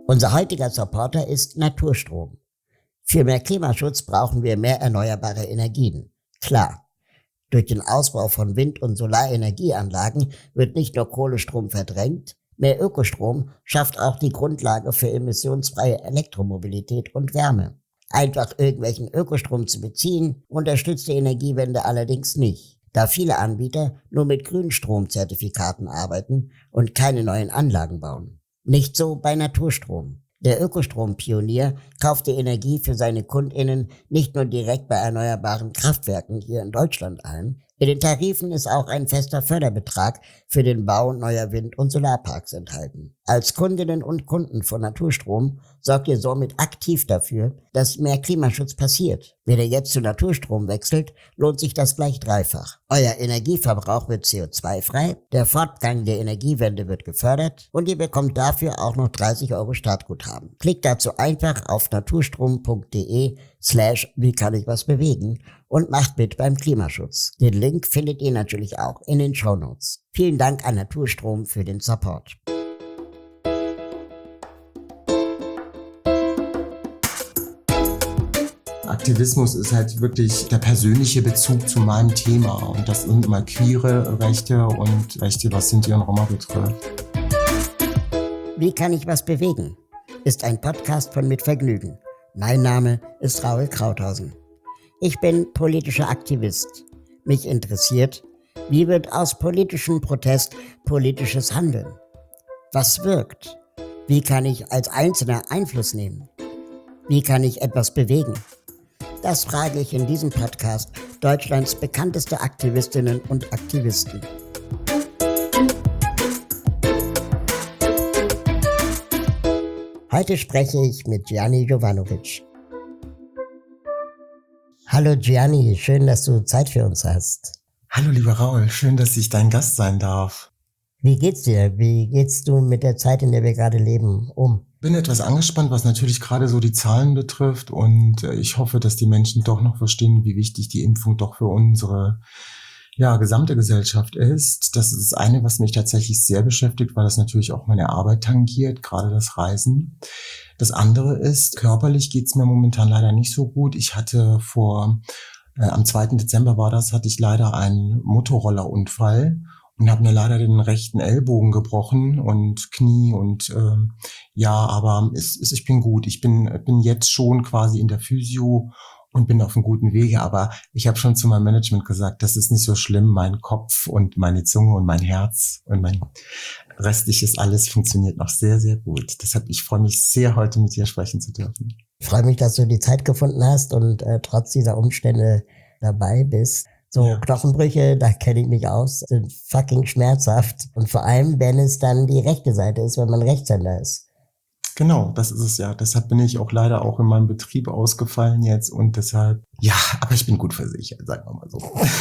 Unser heutiger Supporter ist Naturstrom. Für mehr Klimaschutz brauchen wir mehr erneuerbare Energien. Klar. Durch den Ausbau von Wind- und Solarenergieanlagen wird nicht nur Kohlestrom verdrängt, mehr Ökostrom schafft auch die Grundlage für emissionsfreie Elektromobilität und Wärme. Einfach irgendwelchen Ökostrom zu beziehen, unterstützt die Energiewende allerdings nicht, da viele Anbieter nur mit Grünstromzertifikaten arbeiten und keine neuen Anlagen bauen. Nicht so bei Naturstrom. Der Ökostrompionier kauft die Energie für seine KundInnen nicht nur direkt bei erneuerbaren Kraftwerken hier in Deutschland ein. In den Tarifen ist auch ein fester Förderbetrag für den Bau neuer Wind- und Solarparks enthalten. Als Kundinnen und Kunden von Naturstrom sorgt ihr somit aktiv dafür, dass mehr Klimaschutz passiert. Wenn ihr jetzt zu Naturstrom wechselt, lohnt sich das gleich dreifach. Euer Energieverbrauch wird CO2-frei, der Fortgang der Energiewende wird gefördert und ihr bekommt dafür auch noch 30 € Startguthaben. Klickt dazu einfach auf naturstrom.de/wie-kann-ich-was-bewegen und macht mit beim Klimaschutz. Den Link findet ihr natürlich auch in den Shownotes. Vielen Dank an Naturstrom für den Support. Aktivismus ist halt wirklich der persönliche Bezug zu meinem Thema und das sind immer queere Rechte und Rechte, was Sinti und Roma betrifft. Wie kann ich was bewegen? Ist ein Podcast von Mit Vergnügen. Mein Name ist Raoul Krauthausen. Ich bin politischer Aktivist. Mich interessiert, wie wird aus politischem Protest politisches Handeln? Was wirkt? Wie kann ich als Einzelner Einfluss nehmen? Wie kann ich etwas bewegen? Das frage ich in diesem Podcast Deutschlands bekannteste Aktivistinnen und Aktivisten. Heute spreche ich mit Gianni Jovanovic. Hallo Gianni, schön, dass du Zeit für uns hast. Hallo lieber Raoul, schön, dass ich dein Gast sein darf. Wie geht's dir? Wie gehst du mit der Zeit, in der wir gerade leben, um? Bin etwas angespannt, was natürlich gerade so die Zahlen betrifft und ich hoffe, dass die Menschen doch noch verstehen, wie wichtig die Impfung doch für unsere gesamte Gesellschaft ist. Das ist das eine, was mich tatsächlich sehr beschäftigt, weil das natürlich auch meine Arbeit tangiert, gerade das Reisen. Das andere ist, körperlich geht's mir momentan leider nicht so gut. Ich hatte am 2. Dezember hatte ich leider einen Motorrollerunfall und habe mir leider den rechten Ellbogen gebrochen und Knie und aber ich bin gut. Ich bin jetzt schon quasi in der Physio und bin auf einem guten Wege, aber ich habe schon zu meinem Management gesagt, das ist nicht so schlimm, mein Kopf und meine Zunge und mein Herz und mein restliches alles funktioniert noch sehr, sehr gut. Deshalb, ich freue mich sehr, heute mit dir sprechen zu dürfen. Ich freue mich, dass du die Zeit gefunden hast und trotz dieser Umstände dabei bist. So Knochenbrüche, da kenne ich mich aus, sind fucking schmerzhaft. Und vor allem, wenn es dann die rechte Seite ist, wenn man Rechtshänder ist. Genau, das ist es ja. Deshalb bin ich auch leider auch in meinem Betrieb ausgefallen jetzt und deshalb, aber ich bin gut versichert, sagen wir mal so.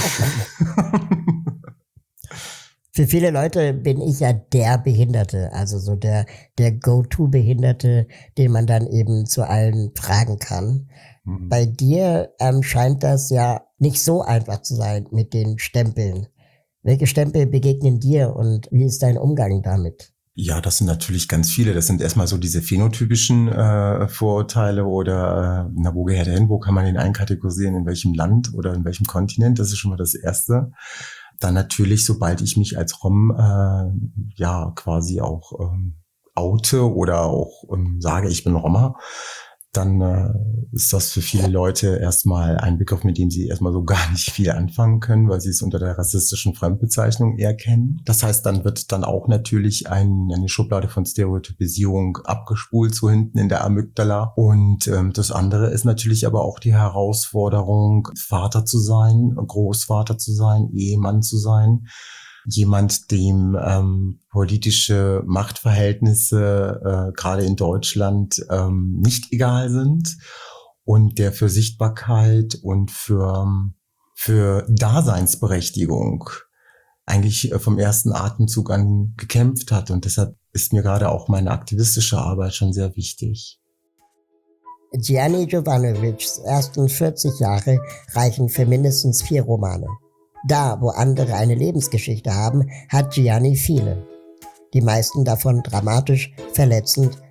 Für viele Leute bin ich ja der Behinderte, also so der Go-To-Behinderte, den man dann eben zu allen fragen kann. Bei dir scheint das ja nicht so einfach zu sein mit den Stempeln. Welche Stempel begegnen dir und wie ist dein Umgang damit? Ja, das sind natürlich ganz viele. Das sind erstmal so diese phänotypischen Vorurteile oder wo gehört er hin, wo kann man ihn einkategorisieren, in welchem Land oder in welchem Kontinent. Das ist schon mal das Erste. Dann natürlich, sobald ich mich als Rom quasi auch oute oder auch sage, ich bin Roma, dann ist das für viele Leute erstmal ein Begriff, mit dem sie erstmal so gar nicht viel anfangen können, weil sie es unter der rassistischen Fremdbezeichnung eher kennen. Das heißt, dann wird dann auch natürlich eine Schublade von Stereotypisierung abgespult, so hinten in der Amygdala. Und das andere ist natürlich aber auch die Herausforderung, Vater zu sein, Großvater zu sein, Ehemann zu sein. Jemand, dem politische Machtverhältnisse gerade in Deutschland nicht egal sind und der für Sichtbarkeit und für Daseinsberechtigung eigentlich vom ersten Atemzug an gekämpft hat. Und deshalb ist mir gerade auch meine aktivistische Arbeit schon sehr wichtig. Gianni Jovanovics ersten 40 Jahre reichen für mindestens 4 Romane. Da, wo andere eine Lebensgeschichte haben, hat Gianni viele. Die meisten davon dramatisch, verletzend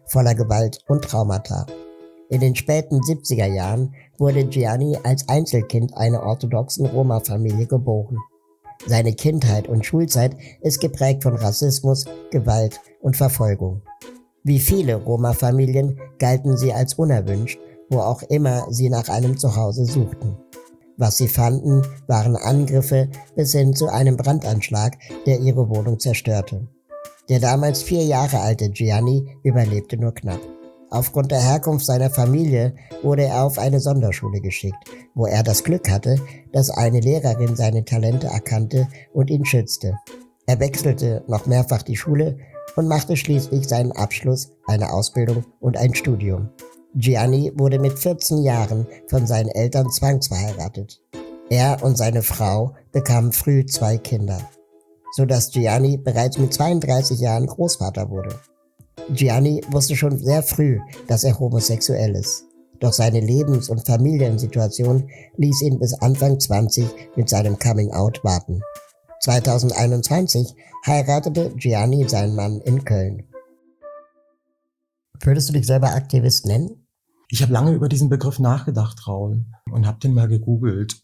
voller Gewalt und Traumata. In den späten 70er Jahren wurde Gianni als Einzelkind einer orthodoxen Roma-Familie geboren. Seine Kindheit und Schulzeit ist geprägt von Rassismus, Gewalt und Verfolgung. Wie viele Roma-Familien galten sie als unerwünscht, wo auch immer sie nach einem Zuhause suchten. Was sie fanden, waren Angriffe bis hin zu einem Brandanschlag, der ihre Wohnung zerstörte. Der damals 4 Jahre alte Gianni überlebte nur knapp. Aufgrund der Herkunft seiner Familie wurde er auf eine Sonderschule geschickt, wo er das Glück hatte, dass eine Lehrerin seine Talente erkannte und ihn schützte. Er wechselte noch mehrfach die Schule und machte schließlich seinen Abschluss, eine Ausbildung und ein Studium. Gianni wurde mit 14 Jahren von seinen Eltern zwangsverheiratet. Er und seine Frau bekamen früh 2 Kinder, sodass Gianni bereits mit 32 Jahren Großvater wurde. Gianni wusste schon sehr früh, dass er homosexuell ist. Doch seine Lebens- und Familiensituation ließ ihn bis Anfang 20 mit seinem Coming-out warten. 2021 heiratete Gianni seinen Mann in Köln. Würdest du dich selber Aktivist nennen? Ich habe lange über diesen Begriff nachgedacht, Raul, und habe den mal gegoogelt.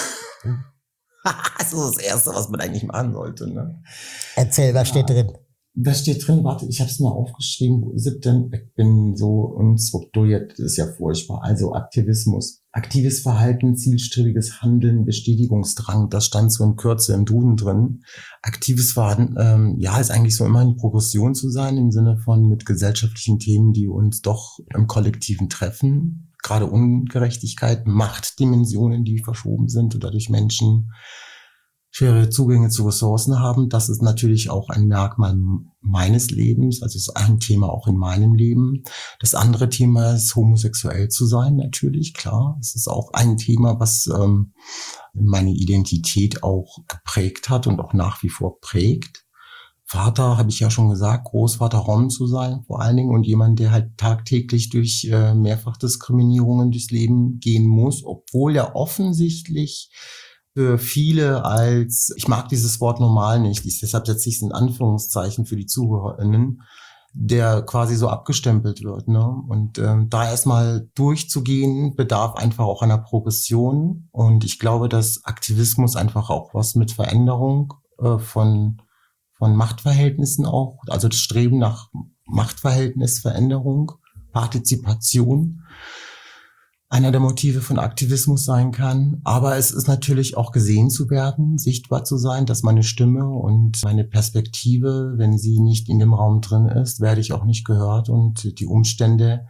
Das ist das Erste, was man eigentlich machen sollte. Ne? Erzähl, was steht drin? Da steht drin, warte, ich habe es mir aufgeschrieben, wo ist es denn? Ich bin so unstrukturiert, das ist ja furchtbar. Also Aktivismus, aktives Verhalten, zielstrebiges Handeln, Bestätigungsdrang, das stand so in Kürze im Duden drin. Aktives Verhalten, ist eigentlich so immer in Progression zu sein, im Sinne von mit gesellschaftlichen Themen, die uns doch im Kollektiven treffen. Gerade Ungerechtigkeit, Machtdimensionen, die verschoben sind oder durch Menschen schwere Zugänge zu Ressourcen haben. Das ist natürlich auch ein Merkmal meines Lebens, also ist ein Thema auch in meinem Leben. Das andere Thema ist, homosexuell zu sein, natürlich, klar. Es ist auch ein Thema, was meine Identität auch geprägt hat und auch nach wie vor prägt. Vater, habe ich ja schon gesagt, Großvater Rom zu sein vor allen Dingen und jemand, der halt tagtäglich durch Mehrfachdiskriminierungen durchs Leben gehen muss, obwohl er offensichtlich für viele als, ich mag dieses Wort normal nicht, deshalb setze ich es in Anführungszeichen für die ZuhörerInnen, der quasi so abgestempelt wird. Ne? Und da erstmal durchzugehen, bedarf einfach auch einer Progression. Und ich glaube, dass Aktivismus einfach auch was mit Veränderung von Machtverhältnissen auch, also das Streben nach Machtverhältnisveränderung, Partizipation, einer der Motive von Aktivismus sein kann. Aber es ist natürlich auch gesehen zu werden, sichtbar zu sein, dass meine Stimme und meine Perspektive, wenn sie nicht in dem Raum drin ist, werde ich auch nicht gehört. Und die Umstände,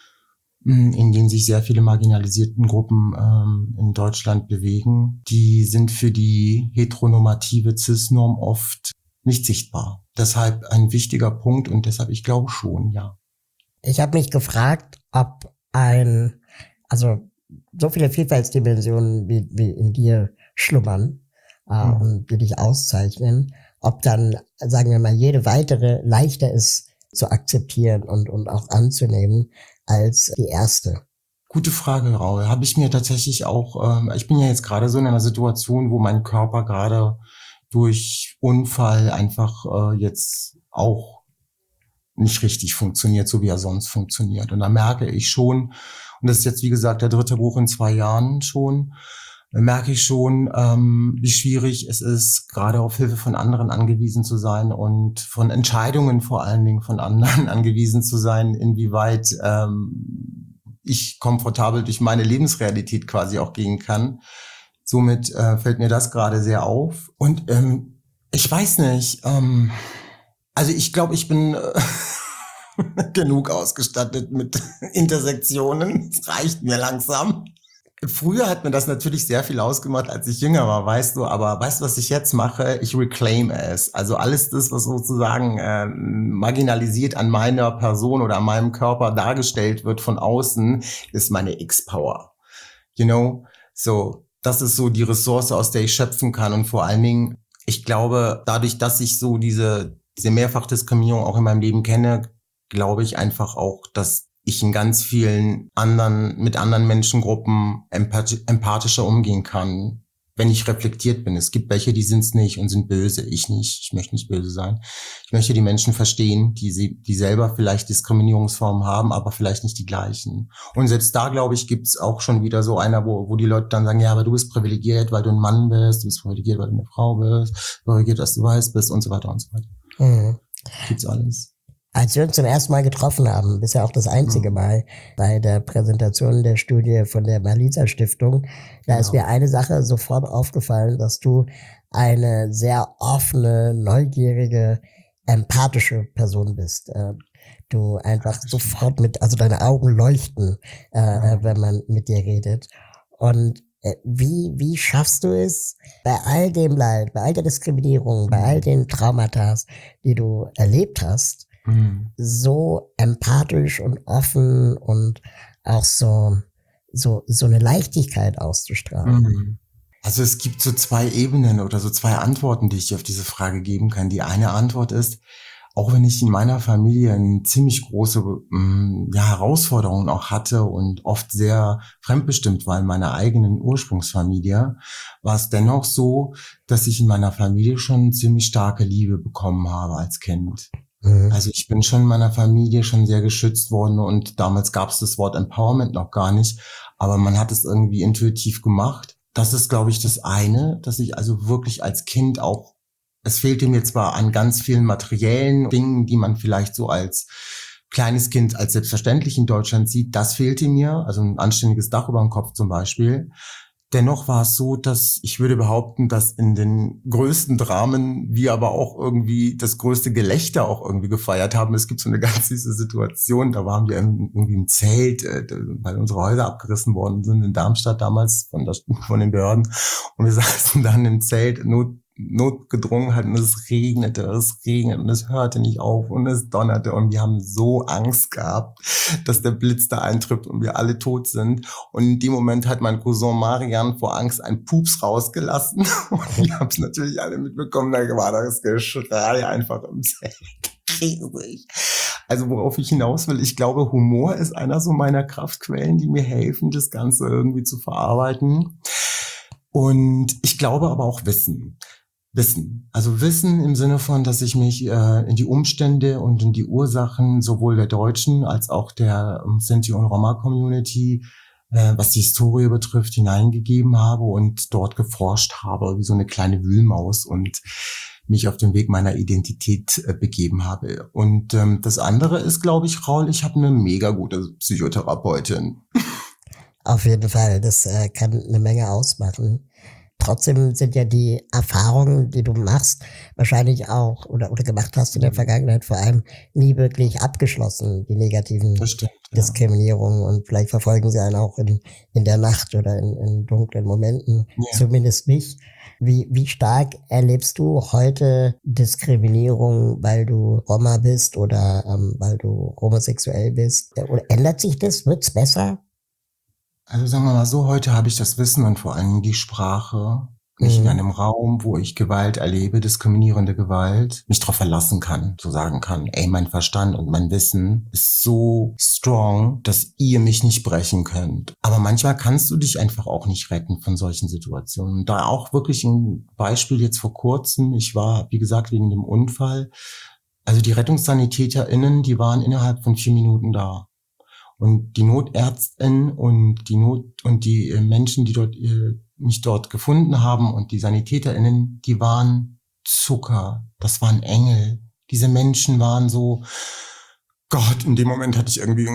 in denen sich sehr viele marginalisierten Gruppen in Deutschland bewegen, die sind für die heteronormative Cis-Norm oft nicht sichtbar. Deshalb ein wichtiger Punkt und deshalb, ich glaube schon, ja. Ich habe mich gefragt, ob so viele Vielfaltsdimensionen wie in dir schlummern und die dich auszeichnen, ob dann, sagen wir mal, jede weitere leichter ist zu akzeptieren und auch anzunehmen als die erste. Gute Frage, Raul. Habe ich mir tatsächlich auch, ich bin ja jetzt gerade so in einer Situation, wo mein Körper gerade durch Unfall einfach jetzt auch nicht richtig funktioniert, so wie er sonst funktioniert. Und da merke ich schon, und das ist jetzt, wie gesagt, der 3. Buch in 2 Jahren schon, merke ich schon, wie schwierig es ist, gerade auf Hilfe von anderen angewiesen zu sein und von Entscheidungen vor allen Dingen von anderen angewiesen zu sein, inwieweit ich komfortabel durch meine Lebensrealität quasi auch gehen kann. Somit fällt mir das gerade sehr auf. Und ich weiß nicht, also ich glaube, ich bin genug ausgestattet mit Intersektionen. Es reicht mir langsam. Früher hat mir das natürlich sehr viel ausgemacht, als ich jünger war, weißt du. Aber weißt du, was ich jetzt mache? Ich reclaim es. Also alles das, was sozusagen marginalisiert an meiner Person oder an meinem Körper dargestellt wird von außen, ist meine X-Power. You know? So, das ist so die Ressource, aus der ich schöpfen kann. Und vor allen Dingen, ich glaube, dadurch, dass ich so diese Mehrfachdiskriminierung auch in meinem Leben kenne, glaube ich einfach auch, dass ich in ganz vielen mit anderen Menschengruppen empathischer umgehen kann. wenn ich reflektiert bin. Es gibt welche, die sind's nicht und sind böse. Ich nicht. Ich möchte nicht böse sein. Ich möchte die Menschen verstehen, die selber vielleicht Diskriminierungsformen haben, aber vielleicht nicht die gleichen. Und selbst da, glaube ich, gibt's auch schon wieder so einer, wo die Leute dann sagen, ja, aber du bist privilegiert, weil du ein Mann bist, du bist privilegiert, weil du eine Frau bist, privilegiert, dass du weiß bist und so weiter und so weiter. Mhm. Gibt's alles. Als wir uns zum ersten Mal getroffen haben, bisher auch das einzige Mal bei der Präsentation der Studie von der Malisa Stiftung, da ist mir eine Sache sofort aufgefallen, dass du eine sehr offene, neugierige, empathische Person bist. Du einfach sofort also deine Augen leuchten, wenn man mit dir redet. Und wie schaffst du es, bei all dem Leid, bei all der Diskriminierung, bei all den Traumata, die du erlebt hast, so empathisch und offen und auch so eine Leichtigkeit auszustrahlen? Also es gibt so 2 Ebenen oder so 2 Antworten, die ich auf diese Frage geben kann. Die eine Antwort ist, auch wenn ich in meiner Familie eine ziemlich große Herausforderungen auch hatte und oft sehr fremdbestimmt war in meiner eigenen Ursprungsfamilie, war es dennoch so, dass ich in meiner Familie schon ziemlich starke Liebe bekommen habe als Kind. Also ich bin schon in meiner Familie schon sehr geschützt worden und damals gab es das Wort Empowerment noch gar nicht, aber man hat es irgendwie intuitiv gemacht. Das ist, glaube ich, das eine, dass ich also wirklich als Kind auch, es fehlte mir zwar an ganz vielen materiellen Dingen, die man vielleicht so als kleines Kind als selbstverständlich in Deutschland sieht, das fehlte mir, also ein anständiges Dach über dem Kopf zum Beispiel. Dennoch war es so, dass ich würde behaupten, dass in den größten Dramen wir aber auch irgendwie das größte Gelächter auch irgendwie gefeiert haben. Es gibt so eine ganz süße Situation, da waren wir irgendwie im Zelt, weil unsere Häuser abgerissen worden sind in Darmstadt damals von den Behörden. Und wir saßen dann im Zelt, notgedrungen halt und es regnete und es hörte nicht auf und es donnerte und wir haben so Angst gehabt, dass der Blitz da eintrifft und wir alle tot sind. Und in dem Moment hat mein Cousin Marian vor Angst einen Pups rausgelassen und wir haben es natürlich alle mitbekommen, da war das Geschrei einfach im Zelt. Riesig. Also worauf ich hinaus will, ich glaube, Humor ist einer so meiner Kraftquellen, die mir helfen, das Ganze irgendwie zu verarbeiten. Und ich glaube aber auch Wissen. Also Wissen im Sinne von, dass ich mich in die Umstände und in die Ursachen sowohl der Deutschen als auch der Sinti- und Roma-Community, was die Historie betrifft, hineingegeben habe und dort geforscht habe, wie so eine kleine Wühlmaus und mich auf den Weg meiner Identität begeben habe. Und das andere ist, glaube ich, Raul, ich habe eine mega gute Psychotherapeutin. Auf jeden Fall, das kann eine Menge ausmachen. Trotzdem sind ja die Erfahrungen, die du machst, wahrscheinlich auch oder gemacht hast in der Vergangenheit vor allem nie wirklich abgeschlossen, die negativen Diskriminierungen. Und vielleicht verfolgen sie einen auch in der Nacht oder in dunklen Momenten, zumindest mich. Wie stark erlebst du heute Diskriminierung, weil du Roma bist oder weil du homosexuell bist? Oder ändert sich das? Wird's besser? Also sagen wir mal so, heute habe ich das Wissen und vor allem die Sprache, mich in einem Raum, wo ich Gewalt erlebe, diskriminierende Gewalt, mich darauf verlassen kann, so sagen kann, ey, mein Verstand und mein Wissen ist so strong, dass ihr mich nicht brechen könnt. Aber manchmal kannst du dich einfach auch nicht retten von solchen Situationen. Da auch wirklich ein Beispiel jetzt vor kurzem, ich war, wie gesagt, wegen dem Unfall, also die RettungssanitäterInnen, die waren innerhalb von 4 Minuten da. Und die Notärztin und die Menschen, die mich dort gefunden haben und die SanitäterInnen, die waren Zucker. Das waren Engel. Diese Menschen waren so, Gott, in dem Moment hatte ich irgendwie,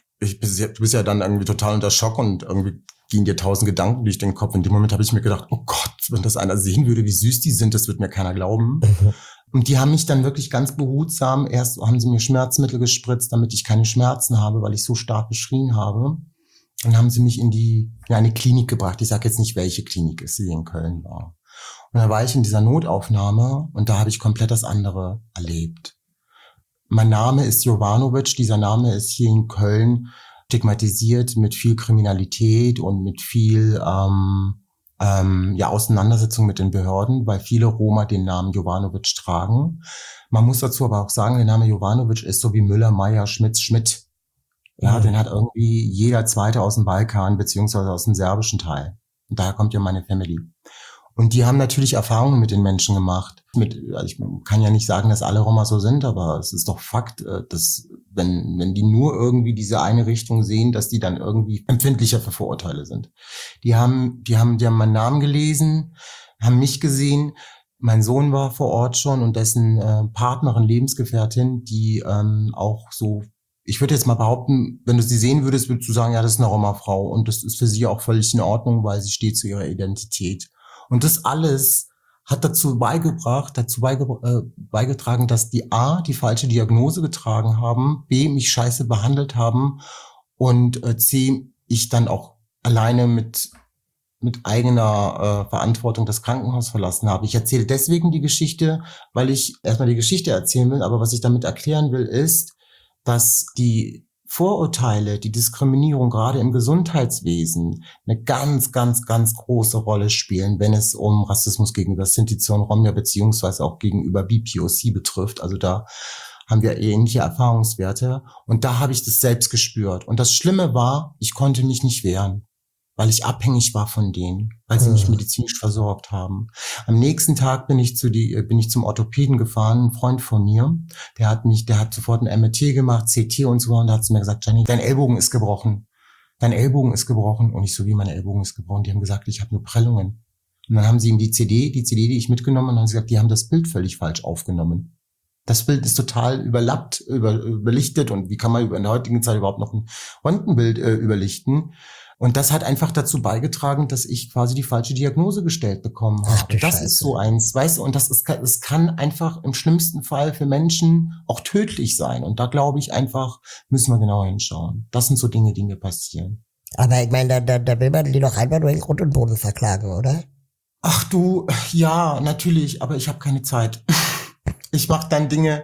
du bist ja dann irgendwie total unter Schock und irgendwie gehen dir 1000 Gedanken durch den Kopf. In dem Moment habe ich mir gedacht, oh Gott, wenn das einer sehen würde, wie süß die sind, das wird mir keiner glauben. Und die haben mich dann wirklich ganz behutsam, erst haben sie mir Schmerzmittel gespritzt, damit ich keine Schmerzen habe, weil ich so stark geschrien habe. Dann haben sie mich in eine Klinik gebracht. Ich sage jetzt nicht, welche Klinik es hier in Köln war. Und da war ich in dieser Notaufnahme und da habe ich komplett das andere erlebt. Mein Name ist Jovanovic. Dieser Name ist hier in Köln stigmatisiert mit viel Kriminalität und mit viel Auseinandersetzung mit den Behörden, weil viele Roma den Namen Jovanovic tragen. Man muss dazu aber auch sagen, der Name Jovanovic ist so wie Müller, Meyer, Schmidt. Ja, den hat irgendwie jeder Zweite aus dem Balkan beziehungsweise aus dem serbischen Teil. Und daher kommt ja meine Family. Und die haben natürlich Erfahrungen mit den Menschen gemacht. Also ich kann ja nicht sagen, dass alle Roma so sind, aber es ist doch Fakt, dass wenn die nur irgendwie diese eine Richtung sehen, dass die dann irgendwie empfindlicher für Vorurteile sind. Die haben meinen Namen gelesen, haben mich gesehen. Mein Sohn war vor Ort schon und dessen Partnerin, Lebensgefährtin, die auch so, ich würde jetzt mal behaupten, wenn du sie sehen würdest, würdest du sagen, ja, das ist eine Roma-Frau und das ist für sie auch völlig in Ordnung, weil sie steht zu ihrer Identität. Und das alles hat beigetragen, dass die A, die falsche Diagnose getragen haben, B, mich scheiße behandelt haben und C, ich dann auch alleine mit eigener Verantwortung das Krankenhaus verlassen habe. Ich erzähle deswegen die Geschichte, weil ich erstmal die Geschichte erzählen will, aber was ich damit erklären will, ist, dass die Vorurteile, die Diskriminierung gerade im Gesundheitswesen eine ganz, ganz, ganz große Rolle spielen, wenn es um Rassismus gegenüber Sinti und Roma beziehungsweise auch gegenüber BPOC betrifft. Also da haben wir ähnliche Erfahrungswerte und da habe ich das selbst gespürt. Und das Schlimme war, ich konnte mich nicht wehren, weil ich abhängig war von denen, weil sie mich medizinisch versorgt haben. Am nächsten Tag bin ich zum Orthopäden gefahren, ein Freund von mir, der hat sofort ein MRT gemacht, CT und so, und da hat sie mir gesagt, Jenny, dein Ellbogen ist gebrochen. Dein Ellbogen ist gebrochen. Und ich so, wie mein Ellbogen ist gebrochen? Die haben gesagt, ich habe nur Prellungen. Und dann haben sie ihm die CD, die ich mitgenommen, und haben sie gesagt, die haben das Bild völlig falsch aufgenommen. Das Bild ist total überlappt, überlichtet, und wie kann man in der heutigen Zeit überhaupt noch ein Röntgenbild überlichten? Und das hat einfach dazu beigetragen, dass ich quasi die falsche Diagnose gestellt bekommen habe. Ach, das ist so eins, weißt du, und es kann einfach im schlimmsten Fall für Menschen auch tödlich sein. Und da glaube ich einfach, müssen wir genauer hinschauen. Das sind so Dinge, die mir passieren. Aber ich meine, da will man die doch einfach nur in Grund und Boden verklagen, oder? Ach du, ja, natürlich, aber ich habe keine Zeit. Ich mache dann Dinge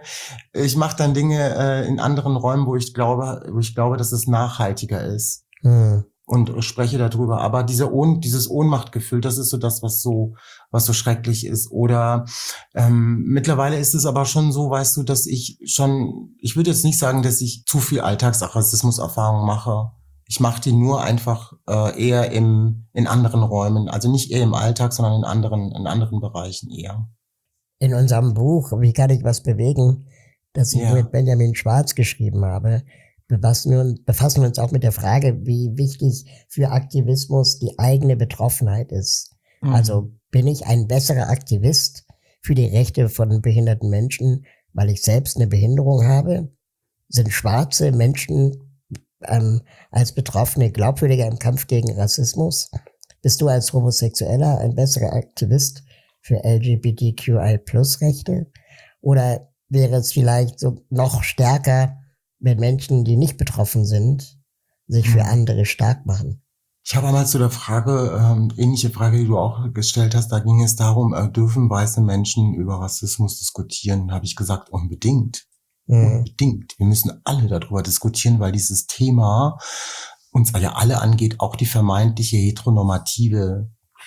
in anderen Räumen, wo ich glaube, dass es nachhaltiger ist. Und spreche darüber. Aber dieses Ohnmachtgefühl, das ist so das, was so schrecklich ist. Oder mittlerweile ist es aber schon so, weißt du, dass ich würde jetzt nicht sagen, dass ich zu viel Alltagsrassismus-Erfahrung mache. Ich mache die nur einfach eher in anderen Räumen. Also nicht eher im Alltag, sondern in anderen Bereichen eher. In unserem Buch Wie kann ich was bewegen, das ich mit Benjamin Schwarz geschrieben habe, befassen wir uns auch mit der Frage, wie wichtig für Aktivismus die eigene Betroffenheit ist. Also bin ich ein besserer Aktivist für die Rechte von behinderten Menschen, weil ich selbst eine Behinderung habe? Sind schwarze Menschen als Betroffene glaubwürdiger im Kampf gegen Rassismus? Bist du als Homosexueller ein besserer Aktivist für LGBTQI+-Rechte? Oder wäre es vielleicht so noch stärker, wenn Menschen, die nicht betroffen sind, sich für andere stark machen? Ich habe einmal zu der Frage, ähnliche Frage, die du auch gestellt hast, da ging es darum, dürfen weiße Menschen über Rassismus diskutieren? Da habe ich gesagt, unbedingt. Unbedingt. Wir müssen alle darüber diskutieren, weil dieses Thema uns ja alle angeht, auch die vermeintliche heteronormative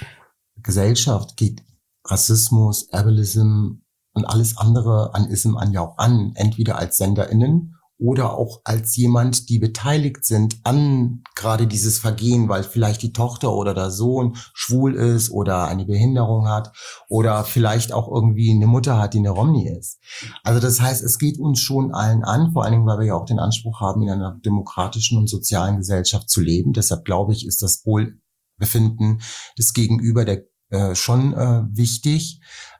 Gesellschaft geht Rassismus, Ableism und alles andere an Ism ja auch an, entweder als SenderInnen oder auch als jemand, die beteiligt sind an gerade dieses Vergehen, weil vielleicht die Tochter oder der Sohn schwul ist oder eine Behinderung hat oder vielleicht auch irgendwie eine Mutter hat, die eine Romni ist. Also das heißt, es geht uns schon allen an, vor allen Dingen, weil wir ja auch den Anspruch haben, in einer demokratischen und sozialen Gesellschaft zu leben. Deshalb glaube ich, ist das Wohlbefinden des Gegenüber schon wichtig.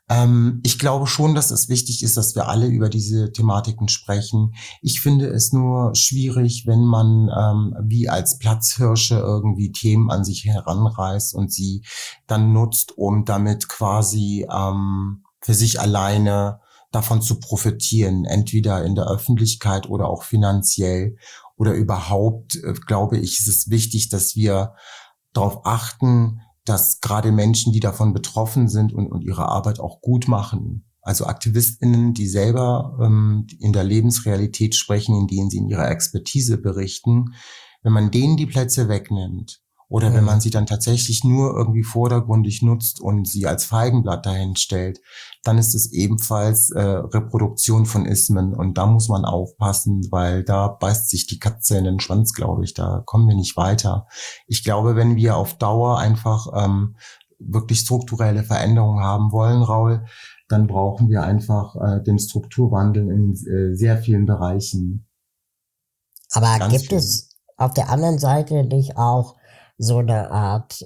Ich glaube schon, dass es wichtig ist, dass wir alle über diese Thematiken sprechen. Ich finde es nur schwierig, wenn man wie als Platzhirsche irgendwie Themen an sich heranreißt und sie dann nutzt, um damit quasi für sich alleine davon zu profitieren, entweder in der Öffentlichkeit oder auch finanziell oder überhaupt, glaube ich, ist es wichtig, dass wir darauf achten, dass gerade Menschen, die davon betroffen sind und ihre Arbeit auch gut machen, also AktivistInnen, die selber in der Lebensrealität sprechen, in denen sie in ihrer Expertise berichten, wenn man denen die Plätze wegnimmt oder wenn man sie dann tatsächlich nur irgendwie vordergründig nutzt und sie als Feigenblatt dahin stellt, dann ist es ebenfalls Reproduktion von Ismen, und da muss man aufpassen, weil da beißt sich die Katze in den Schwanz, glaube ich, da kommen wir nicht weiter. Ich glaube, wenn wir auf Dauer einfach wirklich strukturelle Veränderungen haben wollen, Raul, dann brauchen wir einfach den Strukturwandel in sehr vielen Bereichen. Aber Ganz gibt viel. es auf der anderen Seite nicht auch so eine Art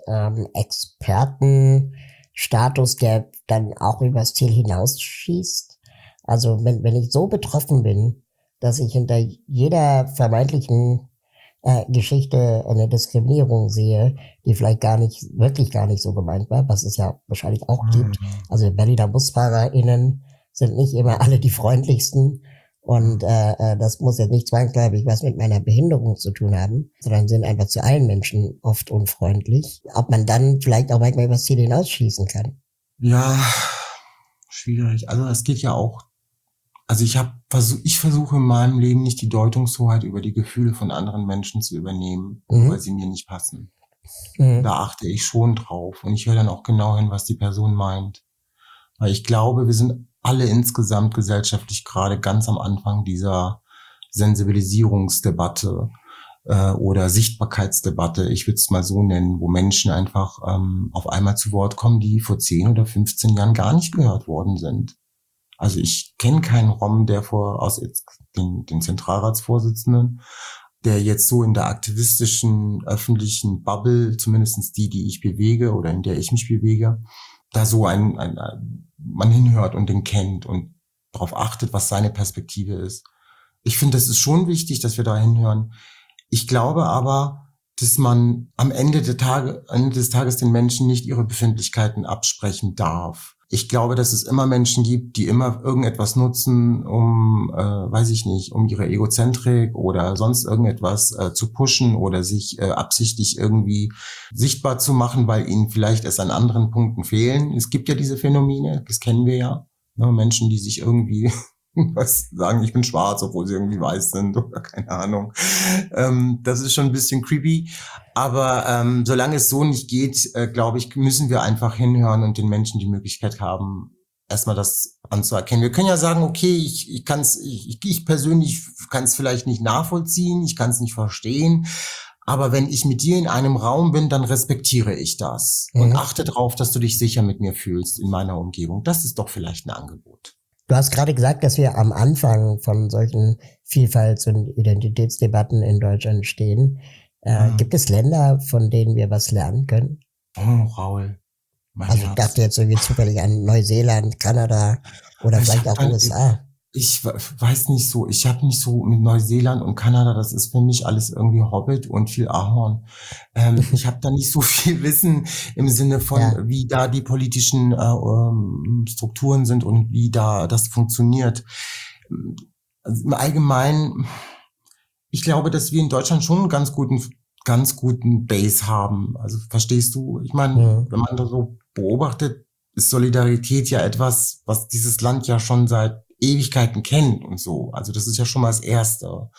Expertenstatus, der dann auch übers Ziel hinausschießt? Also wenn ich so betroffen bin, dass ich hinter jeder vermeintlichen Geschichte eine Diskriminierung sehe, die vielleicht wirklich gar nicht so gemeint war, was es ja wahrscheinlich auch gibt. Also Berliner BusfahrerInnen sind nicht immer alle die freundlichsten. Und das muss jetzt nicht zwangsläufig was mit meiner Behinderung zu tun haben, sondern sind einfach zu allen Menschen oft unfreundlich. Ob man dann vielleicht auch manchmal übers Ziel hinausschießen kann. Ja, schwierig. Also es geht ja auch, also ich versuche in meinem Leben nicht die Deutungshoheit über die Gefühle von anderen Menschen zu übernehmen, weil sie mir nicht passen. Da achte ich schon drauf und ich höre dann auch genau hin, was die Person meint. Weil ich glaube, wir sind alle insgesamt gesellschaftlich gerade ganz am Anfang dieser Sensibilisierungsdebatte oder Sichtbarkeitsdebatte, ich würde es mal so nennen, wo Menschen einfach auf einmal zu Wort kommen, die vor 10 oder 15 Jahren gar nicht gehört worden sind. Also ich kenne keinen Rom, der den Zentralratsvorsitzenden, der jetzt so in der aktivistischen, öffentlichen Bubble, zumindest die ich bewege oder in der ich mich bewege, da so man hinhört und den kennt und darauf achtet, was seine Perspektive ist. Ich finde, das ist schon wichtig, dass wir da hinhören. Ich glaube aber, dass man am Ende des Tages den Menschen nicht ihre Befindlichkeiten absprechen darf. Ich glaube, dass es immer Menschen gibt, die immer irgendetwas nutzen, um ihre Egozentrik oder sonst irgendetwas zu pushen oder sich absichtlich irgendwie sichtbar zu machen, weil ihnen vielleicht es an anderen Punkten fehlen. Es gibt ja diese Phänomene, das kennen wir ja. Ne? Menschen, die sich irgendwie sagen, ich bin schwarz, obwohl sie irgendwie weiß sind oder keine Ahnung. Das ist schon ein bisschen creepy. Aber solange es so nicht geht, glaube ich, müssen wir einfach hinhören und den Menschen die Möglichkeit haben, erstmal das anzuerkennen. Wir können ja sagen, okay, ich persönlich kann es vielleicht nicht nachvollziehen, ich kann es nicht verstehen. Aber wenn ich mit dir in einem Raum bin, dann respektiere ich das und achte darauf, dass du dich sicher mit mir fühlst in meiner Umgebung. Das ist doch vielleicht ein Angebot. Du hast gerade gesagt, dass wir am Anfang von solchen Vielfalts- und Identitätsdebatten in Deutschland stehen. Gibt es Länder, von denen wir was lernen können? Oh, Raul. Also ich dachte jetzt irgendwie zufällig an Neuseeland, Kanada oder vielleicht auch USA. Ich weiß nicht so, ich habe nicht so mit Neuseeland und Kanada, das ist für mich alles irgendwie Hobbit und viel Ahorn. Ich habe da nicht so viel Wissen im Sinne von, wie da die politischen Strukturen sind und wie da das funktioniert. Also im Allgemeinen, ich glaube, dass wir in Deutschland schon einen ganz guten Base haben. Also verstehst du? Ich meine, wenn man da so beobachtet, ist Solidarität ja etwas, was dieses Land ja schon seit Ewigkeiten kennt und so. Also das ist ja schon mal das Erste.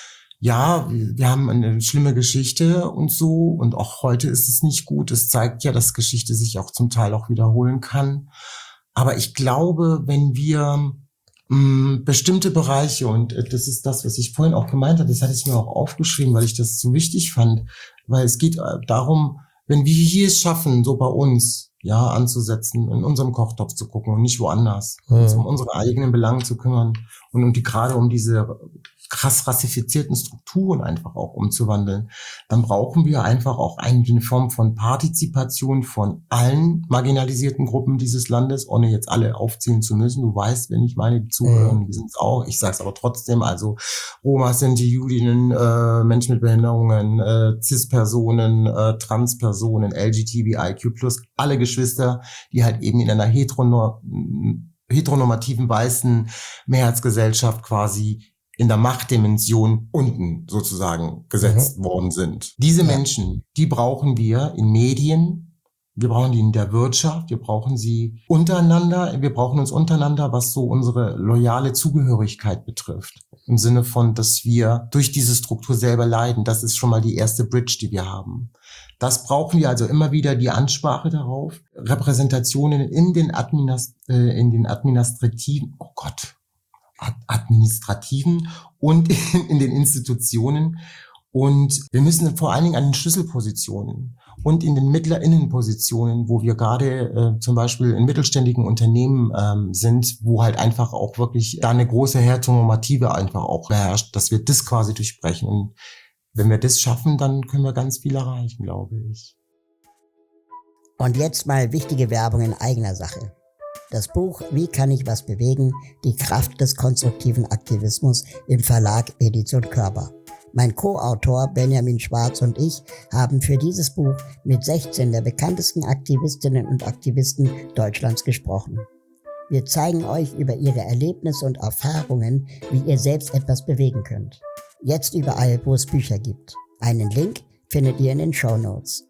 Ja, wir haben eine schlimme Geschichte und so und auch heute ist es nicht gut. Es zeigt ja, dass Geschichte sich auch zum Teil auch wiederholen kann. Aber ich glaube, wenn wir bestimmte Bereiche, und das ist das, was ich vorhin auch gemeint habe, das hatte ich mir auch aufgeschrieben, weil ich das so wichtig fand, weil es geht darum, wenn wir hier es schaffen, so bei uns, ja, anzusetzen, in unserem Kochtopf zu gucken und nicht woanders, uns um unsere eigenen Belange zu kümmern und gerade um diese krass rassifizierten Strukturen einfach auch umzuwandeln, dann brauchen wir einfach auch eine Form von Partizipation von allen marginalisierten Gruppen dieses Landes, ohne jetzt alle aufzählen zu müssen. Du weißt, wenn ich meine, die zuhören, die sind es auch. Ich sage es aber trotzdem, also Roma, Sinti, Judinnen, Menschen mit Behinderungen, Cis-Personen, Trans-Personen, LGBTIQ+, alle Geschwister, die halt eben in einer heteronormativen weißen Mehrheitsgesellschaft quasi in der Machtdimension unten sozusagen gesetzt worden sind. Diese Menschen, die brauchen wir in Medien, wir brauchen die in der Wirtschaft, wir brauchen sie untereinander, wir brauchen uns untereinander, was so unsere loyale Zugehörigkeit betrifft. Im Sinne von, dass wir durch diese Struktur selber leiden. Das ist schon mal die erste Bridge, die wir haben. Das brauchen wir also immer wieder, die Ansprache darauf, Repräsentationen in den administrativen und in den Institutionen Und wir müssen vor allen Dingen an den Schlüsselpositionen und in den MittlerInnenpositionen, wo wir gerade zum Beispiel in mittelständigen Unternehmen sind, wo halt einfach auch wirklich da eine große Heteronormative einfach auch herrscht, dass wir das quasi durchbrechen. Und wenn wir das schaffen, dann können wir ganz viel erreichen, glaube ich. Und jetzt mal wichtige Werbung in eigener Sache. Das Buch Wie kann ich was bewegen? Die Kraft des konstruktiven Aktivismus im Verlag Edition Körber. Mein Co-Autor Benjamin Schwarz und ich haben für dieses Buch mit 16 der bekanntesten Aktivistinnen und Aktivisten Deutschlands gesprochen. Wir zeigen euch über ihre Erlebnisse und Erfahrungen, wie ihr selbst etwas bewegen könnt. Jetzt überall, wo es Bücher gibt. Einen Link findet ihr in den Shownotes.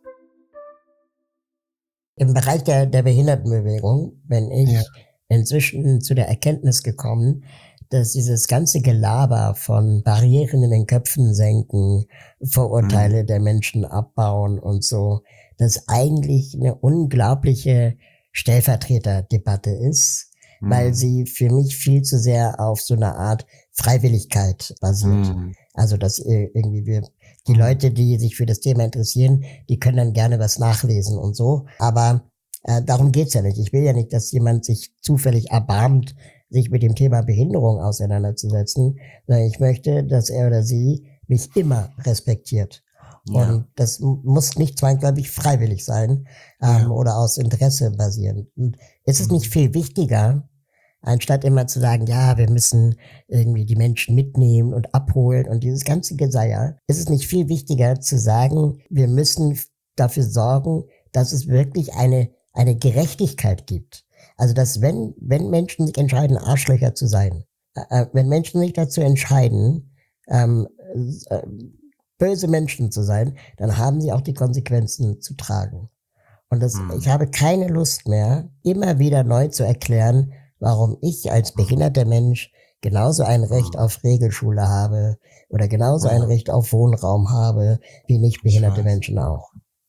Im Bereich der Behindertenbewegung bin ich inzwischen zu der Erkenntnis gekommen, dass dieses ganze Gelaber von Barrieren in den Köpfen senken, Vorurteile der Menschen abbauen und so, das eigentlich eine unglaubliche Stellvertreterdebatte ist, weil sie für mich viel zu sehr auf so einer Art Freiwilligkeit basiert. Also dass irgendwie die Leute, die sich für das Thema interessieren, die können dann gerne was nachlesen und so. Aber darum geht's ja nicht. Ich will ja nicht, dass jemand sich zufällig erbarmt, sich mit dem Thema Behinderung auseinanderzusetzen, sondern ich möchte, dass er oder sie mich immer respektiert. Ja. Und das muss nicht zwangsläufig freiwillig sein oder aus Interesse basieren. Und ist es nicht viel wichtiger, anstatt immer zu sagen, ja, wir müssen irgendwie die Menschen mitnehmen und abholen und dieses ganze Geseier, ist es nicht viel wichtiger zu sagen, wir müssen dafür sorgen, dass es wirklich eine Gerechtigkeit gibt. Also, dass wenn Menschen sich entscheiden, Arschlöcher zu sein, wenn Menschen sich dazu entscheiden, böse Menschen zu sein, dann haben sie auch die Konsequenzen zu tragen. Und ich habe keine Lust mehr, immer wieder neu zu erklären, warum ich als behinderter Mensch genauso ein Recht auf Regelschule habe oder genauso ein Recht auf Wohnraum habe, wie nicht behinderte Menschen auch.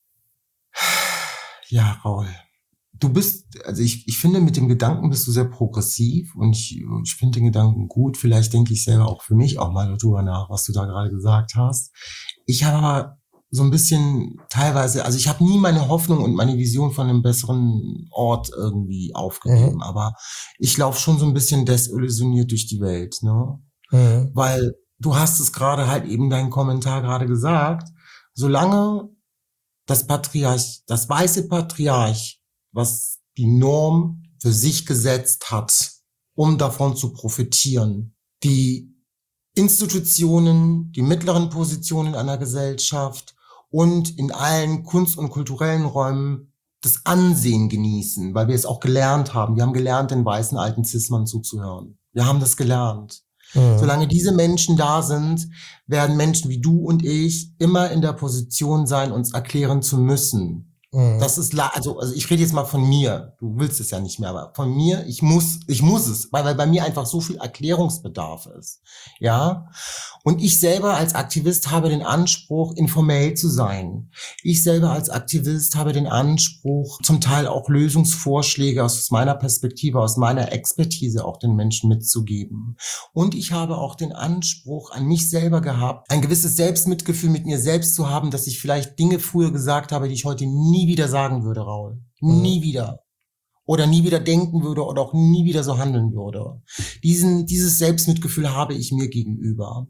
Ja, Raul. Du bist, also ich finde, mit dem Gedanken bist du sehr progressiv und ich finde den Gedanken gut. Vielleicht denke ich selber auch für mich auch mal darüber nach, was du da gerade gesagt hast. Ich habe aber so ein bisschen teilweise, also ich habe nie meine Hoffnung und meine Vision von einem besseren Ort irgendwie aufgegeben, aber ich laufe schon so ein bisschen desillusioniert durch die Welt, ne? Weil du hast es gerade halt eben deinen Kommentar gerade gesagt, solange das weiße Patriarch, was die Norm für sich gesetzt hat, um davon zu profitieren, die Institutionen, die mittleren Positionen einer Gesellschaft und in allen Kunst- und kulturellen Räumen das Ansehen genießen, weil wir es auch gelernt haben. Wir haben gelernt, den weißen alten Cis-Mann zuzuhören. Wir haben das gelernt. Solange diese Menschen da sind, werden Menschen wie du und ich immer in der Position sein, uns erklären zu müssen. Das ist, also ich rede jetzt mal von mir. Du willst es ja nicht mehr, aber von mir, ich muss es, weil bei mir einfach so viel Erklärungsbedarf ist. Ja. Und ich selber als Aktivist habe den Anspruch, informell zu sein. Ich selber als Aktivist habe den Anspruch, zum Teil auch Lösungsvorschläge aus meiner Perspektive, aus meiner Expertise auch den Menschen mitzugeben. Und ich habe auch den Anspruch an mich selber gehabt, ein gewisses Selbstmitgefühl mit mir selbst zu haben, dass ich vielleicht Dinge früher gesagt habe, die ich heute nie wieder sagen würde, Raul. Nie wieder. Oder nie wieder denken würde oder auch nie wieder so handeln würde. Dieses Selbstmitgefühl habe ich mir gegenüber.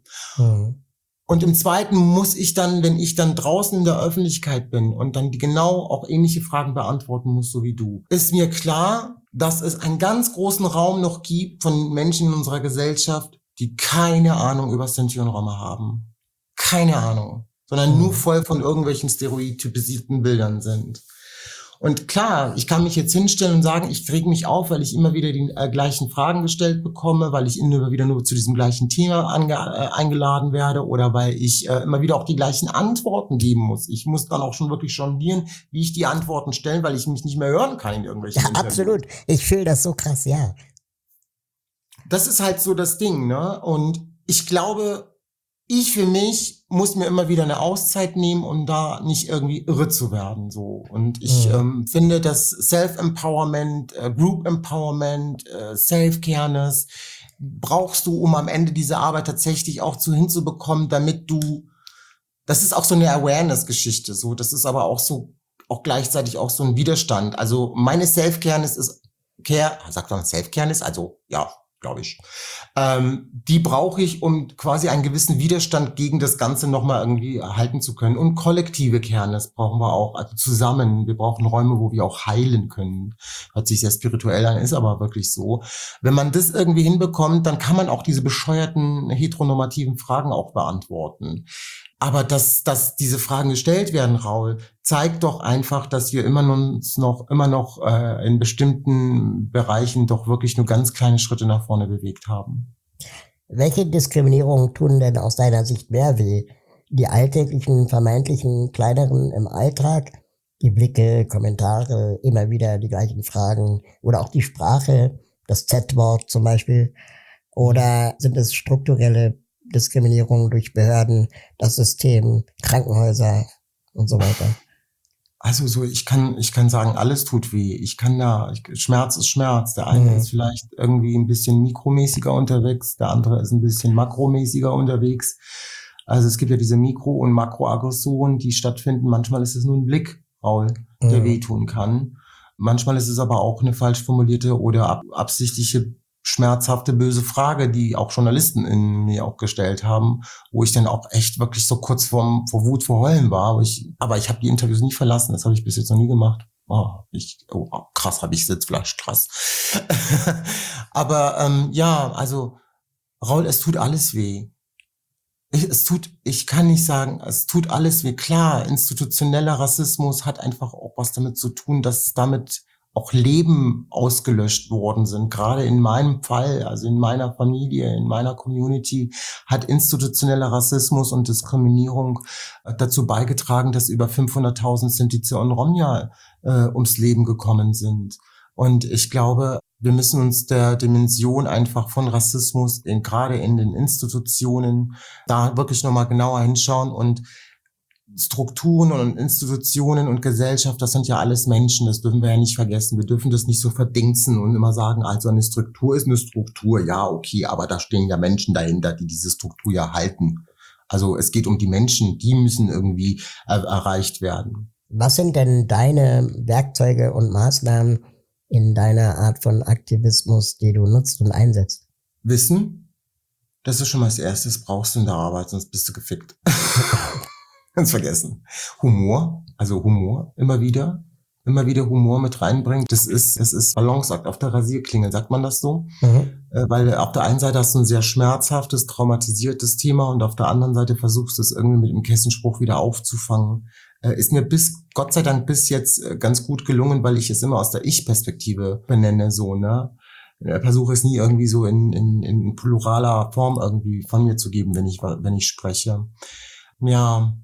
Und im Zweiten muss ich dann, wenn ich dann draußen in der Öffentlichkeit bin und dann genau auch ähnliche Fragen beantworten muss, so wie du, ist mir klar, dass es einen ganz großen Raum noch gibt von Menschen in unserer Gesellschaft, die keine Ahnung über Sinti und Roma haben. Keine Ahnung. Sondern nur voll von irgendwelchen stereotypisierten Bildern sind. Und klar, ich kann mich jetzt hinstellen und sagen, ich reg mich auf, weil ich immer wieder die gleichen Fragen gestellt bekomme, weil ich immer wieder nur zu diesem gleichen Thema eingeladen werde oder weil ich immer wieder auch die gleichen Antworten geben muss. Ich muss dann auch schon wirklich jonglieren, wie ich die Antworten stelle, weil ich mich nicht mehr hören kann in irgendwelchen Interviews. Absolut. Ich fühle das so krass, ja. Das ist halt so das Ding, ne? Und ich glaube, ich für mich muss mir immer wieder eine Auszeit nehmen, um da nicht irgendwie irre zu werden, so. Und ich finde, dass Self-Empowerment, Group Empowerment, Self-Careness brauchst du, um am Ende diese Arbeit tatsächlich auch hinzubekommen, damit du das ist auch so eine Awareness-Geschichte, so. Das ist aber auch so, auch gleichzeitig auch so ein Widerstand. Also meine Self-Careness ist, sagt man Self-Careness? Also, ja, glaube ich. Die brauche ich, um quasi einen gewissen Widerstand gegen das Ganze nochmal irgendwie erhalten zu können. Und kollektive Careness brauchen wir auch, also zusammen. Wir brauchen Räume, wo wir auch heilen können. Hört sich sehr spirituell an, ist aber wirklich so. Wenn man das irgendwie hinbekommt, dann kann man auch diese bescheuerten heteronormativen Fragen auch beantworten. Aber dass diese Fragen gestellt werden, Raul, zeigt doch einfach, dass wir immer noch in bestimmten Bereichen doch wirklich nur ganz kleine Schritte nach vorne bewegt haben. Welche Diskriminierungen tun denn aus deiner Sicht mehr weh? Die alltäglichen, vermeintlichen, kleineren im Alltag, die Blicke, Kommentare, immer wieder die gleichen Fragen oder auch die Sprache, das Z-Wort zum Beispiel? Oder sind es strukturelle Diskriminierung durch Behörden, das System, Krankenhäuser und so weiter? Also so, ich kann sagen, alles tut weh. Schmerz ist Schmerz. Der eine ist vielleicht irgendwie ein bisschen mikromäßiger unterwegs, der andere ist ein bisschen makromäßiger unterwegs. Also es gibt ja diese Mikro- und Makroaggressionen, die stattfinden. Manchmal ist es nur ein Blick, Raul, der wehtun kann. Manchmal ist es aber auch eine falsch formulierte oder absichtliche schmerzhafte, böse Frage, die auch Journalisten in mir auch gestellt haben, wo ich dann auch echt wirklich so kurz vor Wut, vor Heulen war. Aber ich habe die Interviews nie verlassen, das habe ich bis jetzt noch nie gemacht. Krass, habe ich Sitzfleisch, krass. Aber ja, also Raul, es tut alles weh. Ich kann nicht sagen, es tut alles weh. Klar, institutioneller Rassismus hat einfach auch was damit zu tun, dass damit auch Leben ausgelöscht worden sind. Gerade in meinem Fall, also in meiner Familie, in meiner Community, hat institutioneller Rassismus und Diskriminierung dazu beigetragen, dass über 500.000 Sinti und Romja ums Leben gekommen sind. Und ich glaube, wir müssen uns der Dimension einfach von Rassismus gerade in den Institutionen da wirklich nochmal genauer hinschauen. Und Strukturen und Institutionen und Gesellschaft, das sind ja alles Menschen, das dürfen wir ja nicht vergessen. Wir dürfen das nicht so verdingsen und immer sagen, also eine Struktur ist eine Struktur, ja, okay, aber da stehen ja Menschen dahinter, die diese Struktur ja halten. Also es geht um die Menschen, die müssen irgendwie erreicht werden. Was sind denn deine Werkzeuge und Maßnahmen in deiner Art von Aktivismus, die du nutzt und einsetzt? Wissen, das ist schon mal das Erste, das brauchst du in der Arbeit, sonst bist du gefickt. Ganz vergessen. Humor, immer wieder Humor mit reinbringen. Das ist Balanceakt auf der Rasierklinge, sagt man das so? Weil auf der einen Seite hast du ein sehr schmerzhaftes, traumatisiertes Thema und auf der anderen Seite versuchst du es irgendwie mit einem Kessenspruch wieder aufzufangen. Ist mir Gott sei Dank bis jetzt ganz gut gelungen, weil ich es immer aus der Ich-Perspektive benenne, so, ne? Versuche es nie irgendwie so in pluraler Form irgendwie von mir zu geben, wenn ich spreche. Ja.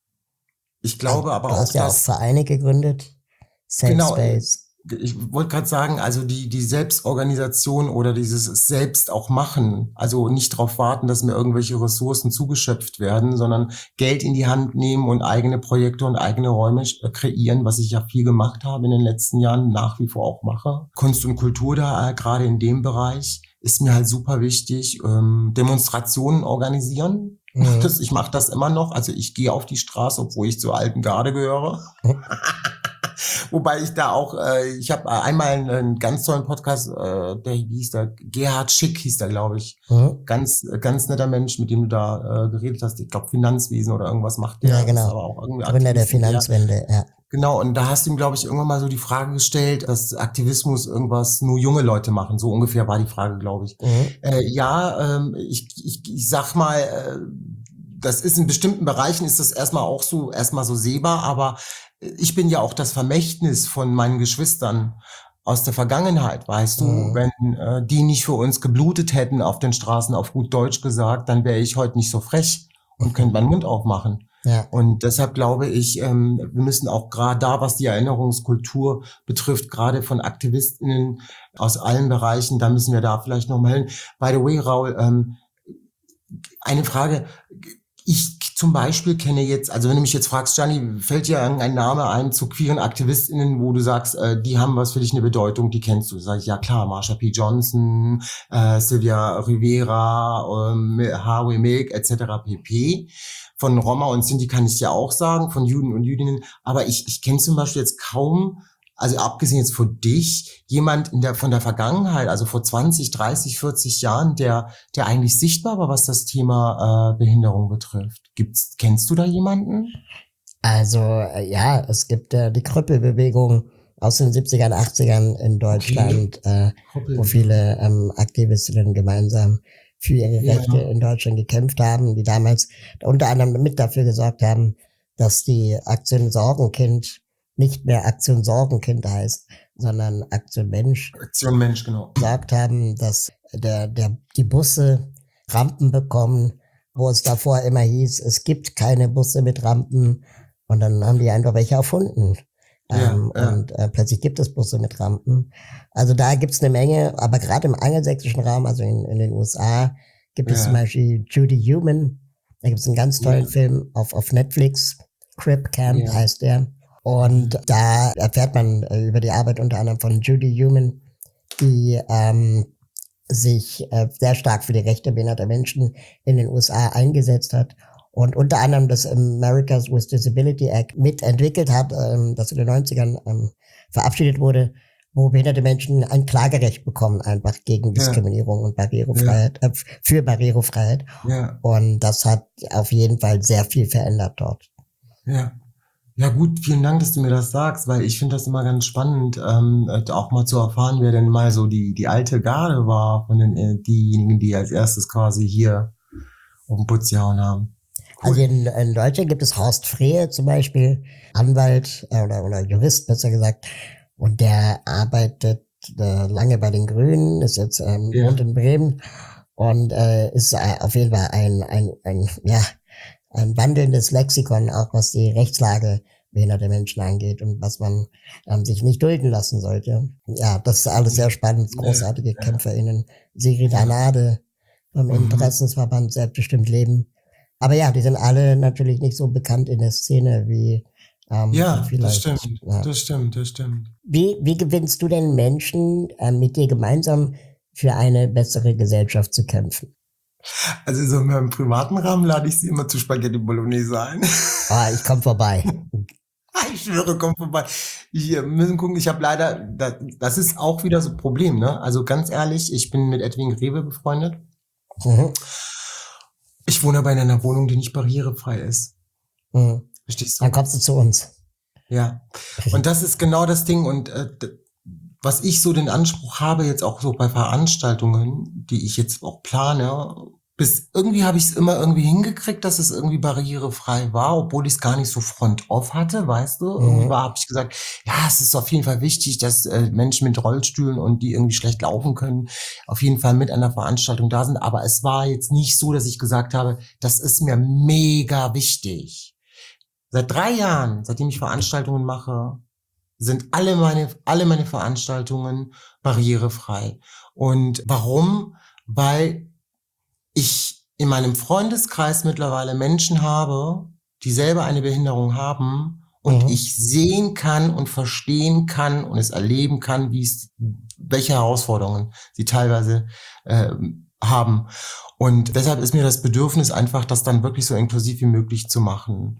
Ich glaube aber auch, du hast ja auch Vereine gegründet, Safe Space. Ich wollte gerade sagen, also die Selbstorganisation oder dieses Selbst auch machen, also nicht darauf warten, dass mir irgendwelche Ressourcen zugeschöpft werden, sondern Geld in die Hand nehmen und eigene Projekte und eigene Räume kreieren, was ich ja viel gemacht habe in den letzten Jahren, nach wie vor auch mache. Kunst und Kultur da, gerade in dem Bereich, ist mir halt super wichtig. Demonstrationen organisieren. Ich mache das immer noch. Also ich gehe auf die Straße, obwohl ich zur alten Garde gehöre. Wobei ich da auch, ich habe einmal einen ganz tollen Podcast, Gerhard Schick hieß der, glaube ich. Ganz netter Mensch, mit dem du da geredet hast. Ich glaube Finanzwesen oder irgendwas macht der. Ja, genau. Aber auch irgendwie Gründer der Finanzwende, ja. Genau, und da hast du ihm, glaube ich, irgendwann mal so die Frage gestellt, dass Aktivismus irgendwas nur junge Leute machen. So ungefähr war die Frage, glaube ich. Ich sag mal, das ist in bestimmten Bereichen ist das erstmal so sehbar, aber ich bin ja auch das Vermächtnis von meinen Geschwistern aus der Vergangenheit, weißt du, wenn die nicht für uns geblutet hätten auf den Straßen, auf gut Deutsch gesagt, dann wäre ich heute nicht so frech und könnte meinen Mund aufmachen. Ja. Und deshalb glaube ich, wir müssen auch gerade da, was die Erinnerungskultur betrifft, gerade von AktivistInnen aus allen Bereichen, da müssen wir da vielleicht nochmal hin. By the way, Raul, eine Frage. Ich zum Beispiel kenne jetzt, also wenn du mich jetzt fragst, Gianni, fällt dir ein Name ein zu queeren AktivistInnen, wo du sagst, die haben was für dich eine Bedeutung, die kennst du? Sag ich, ja klar, Marsha P. Johnson, Sylvia Rivera, Harvey Milk etc. pp. von Roma und Sinti kann ich ja auch sagen, von Juden und Jüdinnen. Aber ich kenne zum Beispiel jetzt kaum, also abgesehen jetzt von dich, jemand von der Vergangenheit, also vor 20, 30, 40 Jahren, der eigentlich sichtbar war, was das Thema Behinderung betrifft. Kennst du da jemanden? Also ja, es gibt die Krüppelbewegung aus den 70ern, 80ern in Deutschland, wo viele Aktivistinnen gemeinsam für ihre Rechte in Deutschland gekämpft haben, die damals unter anderem mit dafür gesorgt haben, dass die Aktion Sorgenkind nicht mehr Aktion Sorgenkind heißt, sondern Aktion Mensch. Aktion Mensch, genau. Gesagt haben, dass die Busse Rampen bekommen, wo es davor immer hieß, es gibt keine Busse mit Rampen. Und dann haben die einfach welche erfunden. Und plötzlich gibt es Busse mit Rampen. Also da gibt's eine Menge, aber gerade im angelsächsischen Raum, also in den USA, gibt es zum Beispiel Judy Human. Da gibt's einen ganz tollen Film auf Netflix. Crip Camp heißt der. Und da erfährt man über die Arbeit unter anderem von Judy Human, die sich sehr stark für die Rechte behinderter Menschen in den USA eingesetzt hat. Und unter anderem das Americans with Disability Act mitentwickelt hat, das in den 90ern verabschiedet wurde, wo behinderte Menschen ein Klagerecht bekommen, einfach gegen Diskriminierung und Barrierefreiheit, für Barrierefreiheit. Ja. Und das hat auf jeden Fall sehr viel verändert dort. Ja. Ja gut, vielen Dank, dass du mir das sagst, weil ich finde das immer ganz spannend, auch mal zu erfahren, wer denn mal so die alte Garde war von diejenigen, die als erstes quasi hier auf den Putz gehauen haben. Also in Deutschland gibt es Horst Frehe zum Beispiel, Anwalt oder Jurist besser gesagt, und der arbeitet lange bei den Grünen, ist jetzt wohnt in Bremen und ist auf jeden Fall ein wandelndes Lexikon, auch was die Rechtslage behinderter Menschen angeht und was man sich nicht dulden lassen sollte. Ja, das ist alles sehr spannend, großartige KämpferInnen. Sigrid Anade vom Interessensverband Selbstbestimmt Leben. Aber ja, die sind alle natürlich nicht so bekannt in der Szene wie vielleicht. Das stimmt. Wie gewinnst du denn Menschen, mit dir gemeinsam für eine bessere Gesellschaft zu kämpfen? Also so in meinem privaten Rahmen lade ich sie immer zu Spaghetti Bolognese ein. Ich komme vorbei. Ich schwöre, komm vorbei. Wir müssen gucken, ich habe leider, das ist auch wieder so ein Problem, ne? Also ganz ehrlich, ich bin mit Edwin Greve befreundet. Ich wohne aber in einer Wohnung, die nicht barrierefrei ist. Verstehst du? Dann kommst du zu uns. Ja. Und das ist genau das Ding. Und was ich so den Anspruch habe, jetzt auch so bei Veranstaltungen, die ich jetzt auch plane, irgendwie habe ich es immer irgendwie hingekriegt, dass es irgendwie barrierefrei war, obwohl ich es gar nicht so front-off hatte, weißt du? Irgendwann habe ich gesagt, ja, es ist auf jeden Fall wichtig, dass Menschen mit Rollstühlen und die irgendwie schlecht laufen können, auf jeden Fall mit an der Veranstaltung da sind. Aber es war jetzt nicht so, dass ich gesagt habe, das ist mir mega wichtig. Seit 3 Jahren, seitdem ich Veranstaltungen mache, sind alle meine Veranstaltungen barrierefrei. Und warum? Weil ich in meinem Freundeskreis mittlerweile Menschen habe, die selber eine Behinderung haben und ich sehen kann und verstehen kann und es erleben kann, welche Herausforderungen sie teilweise haben. Und deshalb ist mir das Bedürfnis einfach, das dann wirklich so inklusiv wie möglich zu machen.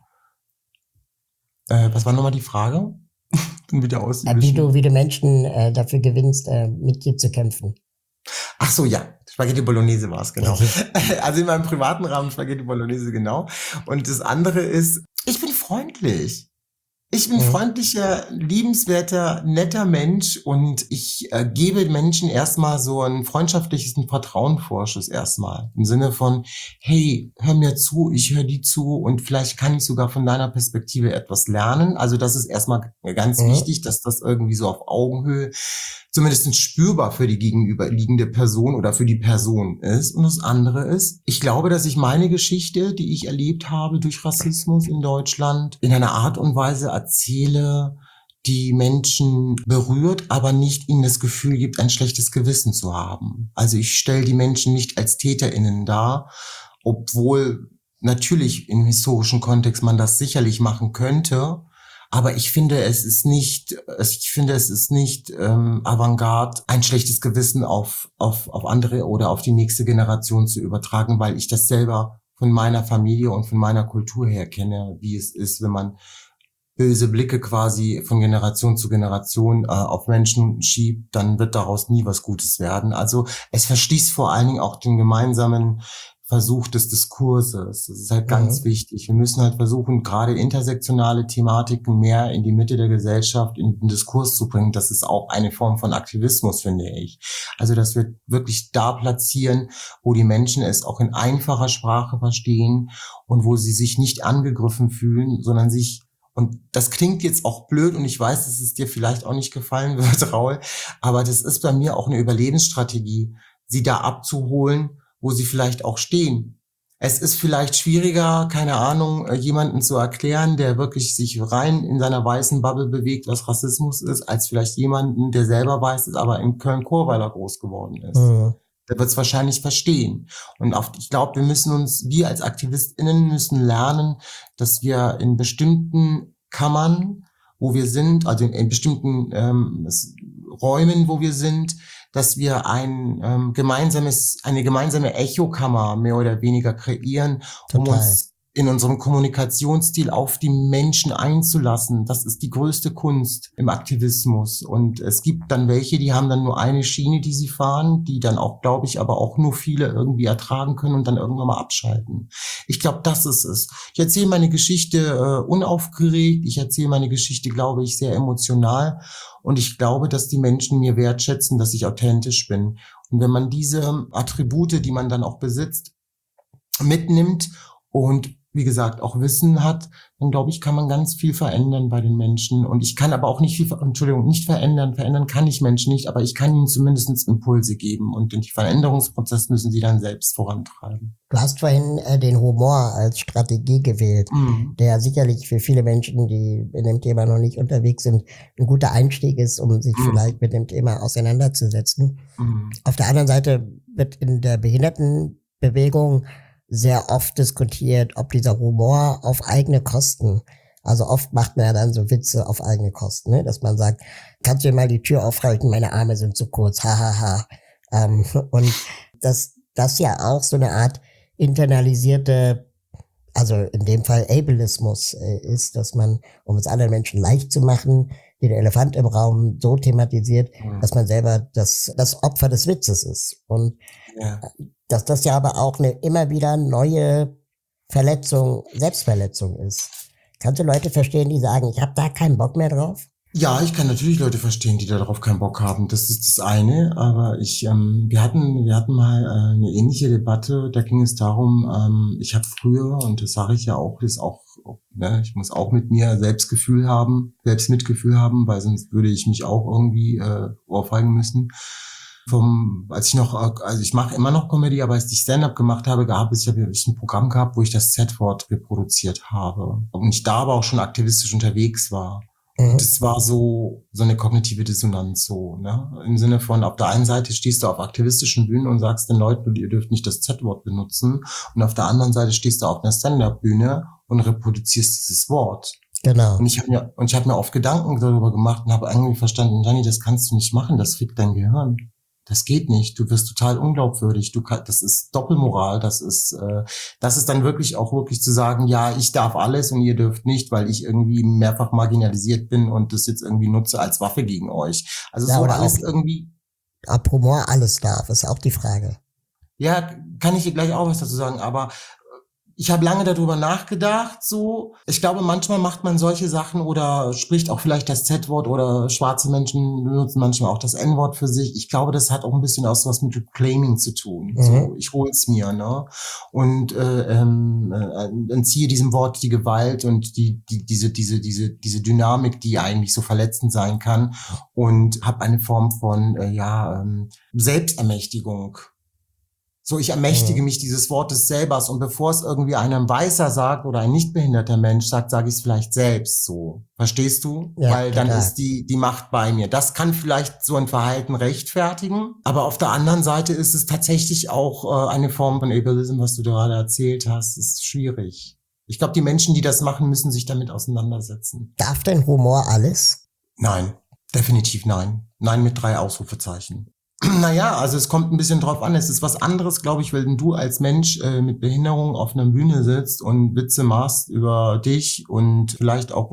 Was war nochmal die Frage? Bin wieder wie du Menschen dafür gewinnst, mit dir zu kämpfen. Ach so, ja. Spaghetti Bolognese war es, genau. Also in meinem privaten Rahmen Spaghetti Bolognese, genau. Und das andere ist, ich bin freundlich. Ich bin freundlicher, liebenswerter, netter Mensch und ich gebe Menschen erstmal so ein freundschaftliches Vertrauenvorschuss erstmal. Im Sinne von, hey, hör mir zu, ich höre dir zu und vielleicht kann ich sogar von deiner Perspektive etwas lernen. Also das ist erstmal ganz wichtig, dass das irgendwie so auf Augenhöhe zumindest spürbar für die gegenüberliegende Person oder für die Person ist. Und das andere ist, ich glaube, dass ich meine Geschichte, die ich erlebt habe durch Rassismus in Deutschland, in einer Art und Weise erzähle, die Menschen berührt, aber nicht ihnen das Gefühl gibt, ein schlechtes Gewissen zu haben. Also ich stelle die Menschen nicht als TäterInnen dar, obwohl natürlich im historischen Kontext man das sicherlich machen könnte. Aber ich finde, es ist nicht Avantgarde, ein schlechtes Gewissen auf andere oder auf die nächste Generation zu übertragen, weil ich das selber von meiner Familie und von meiner Kultur her kenne, wie es ist, wenn man böse Blicke quasi von Generation zu Generation auf Menschen schiebt, dann wird daraus nie was Gutes werden. Also es verschließt vor allen Dingen auch den gemeinsamen Versuch des Diskurses. Das ist halt ganz wichtig. Wir müssen halt versuchen, gerade intersektionale Thematiken mehr in die Mitte der Gesellschaft, in den Diskurs zu bringen. Das ist auch eine Form von Aktivismus, finde ich. Also, dass wir wirklich da platzieren, wo die Menschen es auch in einfacher Sprache verstehen und wo sie sich nicht angegriffen fühlen, sondern sich. Und das klingt jetzt auch blöd und ich weiß, dass es dir vielleicht auch nicht gefallen wird, Raul, aber das ist bei mir auch eine Überlebensstrategie, sie da abzuholen, wo sie vielleicht auch stehen. Es ist vielleicht schwieriger, keine Ahnung, jemanden zu erklären, der wirklich sich rein in seiner weißen Bubble bewegt, was Rassismus ist, als vielleicht jemanden, der selber weiß ist, aber in Köln-Chorweiler groß geworden ist. Der wird es wahrscheinlich verstehen. Und ich glaube, wir als AktivistInnen müssen lernen, dass wir in bestimmten Kammern, wo wir sind, also in bestimmten Räumen, wo wir sind, dass wir eine gemeinsame Echokammer mehr oder weniger kreieren, um uns in unserem Kommunikationsstil auf die Menschen einzulassen. Das ist die größte Kunst im Aktivismus. Und es gibt dann welche, die haben dann nur eine Schiene, die sie fahren, die dann auch, glaube ich, aber auch nur viele irgendwie ertragen können und dann irgendwann mal abschalten. Ich glaube, das ist es. Ich erzähle meine Geschichte unaufgeregt. Ich erzähle meine Geschichte, glaube ich, sehr emotional. Und ich glaube, dass die Menschen mir wertschätzen, dass ich authentisch bin. Und wenn man diese Attribute, die man dann auch besitzt, mitnimmt und wie gesagt, auch Wissen hat, dann glaube ich, kann man ganz viel verändern bei den Menschen. Und ich kann aber auch nicht nicht verändern. Verändern kann ich Menschen nicht, aber ich kann ihnen zumindest Impulse geben. Und den Veränderungsprozess müssen sie dann selbst vorantreiben. Du hast vorhin den Humor als Strategie gewählt, der sicherlich für viele Menschen, die in dem Thema noch nicht unterwegs sind, ein guter Einstieg ist, um sich vielleicht mit dem Thema auseinanderzusetzen. Auf der anderen Seite wird in der Behindertenbewegung sehr oft diskutiert, ob dieser Humor auf eigene Kosten, also oft macht man ja dann so Witze auf eigene Kosten, ne? Dass man sagt, kannst du mir mal die Tür aufhalten, meine Arme sind zu kurz, hahaha. Und das ja auch so eine Art internalisierte, also in dem Fall Ableismus ist, dass man, um es anderen Menschen leicht zu machen, den Elefant im Raum so thematisiert, dass man selber das Opfer des Witzes ist. Und dass das ja aber auch eine immer wieder neue Selbstverletzung ist. Kannst du Leute verstehen, die sagen, ich habe da keinen Bock mehr drauf? Ja, ich kann natürlich Leute verstehen, die darauf keinen Bock haben. Das ist das eine. Aber wir hatten mal eine ähnliche Debatte. Da ging es darum, ich habe früher, und das sage ich ja auch, ich muss auch mit mir Selbstmitgefühl haben, weil sonst würde ich mich auch irgendwie ohrfeigen müssen. Ich mache immer noch Comedy, aber als ich Stand-up gemacht habe, habe ich ein Programm gehabt, wo ich das Z-Wort reproduziert habe. Und ich da aber auch schon aktivistisch unterwegs war. Und das war so eine kognitive Dissonanz, so, ne? Im Sinne von, auf der einen Seite stehst du auf aktivistischen Bühnen und sagst den Leuten, ihr dürft nicht das Z-Wort benutzen. Und auf der anderen Seite stehst du auf einer Stand-up-Bühne und reproduzierst dieses Wort. Genau. Und ich habe mir oft Gedanken darüber gemacht und habe irgendwie verstanden, Gianni, das kannst du nicht machen, das fickt dein Gehirn. Das geht nicht. Du wirst total unglaubwürdig. Das ist Doppelmoral. Das ist dann wirklich zu sagen, ja, ich darf alles und ihr dürft nicht, weil ich irgendwie mehrfach marginalisiert bin und das jetzt irgendwie nutze als Waffe gegen euch. Also ja, so alles irgendwie. Ob Humor alles darf, ist auch die Frage. Ja, kann ich dir gleich auch was dazu sagen, aber ich habe lange darüber nachgedacht, so. Ich glaube, manchmal macht man solche Sachen oder spricht auch vielleicht das Z-Wort oder schwarze Menschen benutzen manchmal auch das N-Wort für sich. Ich glaube, das hat auch ein bisschen was mit Reclaiming zu tun. So, ich hol's mir, ne? Und entziehe diesem Wort die Gewalt und diese Dynamik, die eigentlich so verletzend sein kann und habe eine Form von Selbstermächtigung. So, ich ermächtige mich dieses Wortes selbst und bevor es irgendwie einem Weißer sagt oder ein nicht behinderter Mensch sagt, sage ich es vielleicht selbst so. Verstehst du? Ja, weil dann ist die Macht bei mir. Das kann vielleicht so ein Verhalten rechtfertigen, aber auf der anderen Seite ist es tatsächlich auch eine Form von Ableism, was du gerade erzählt hast. Das ist schwierig. Ich glaube, die Menschen, die das machen, müssen sich damit auseinandersetzen. Darf denn Humor alles? Nein, definitiv nein. Nein mit 3 Ausrufezeichen. Naja, also es kommt ein bisschen drauf an. Es ist was anderes, glaube ich, wenn du als Mensch mit Behinderung auf einer Bühne sitzt und Witze machst über dich und vielleicht auch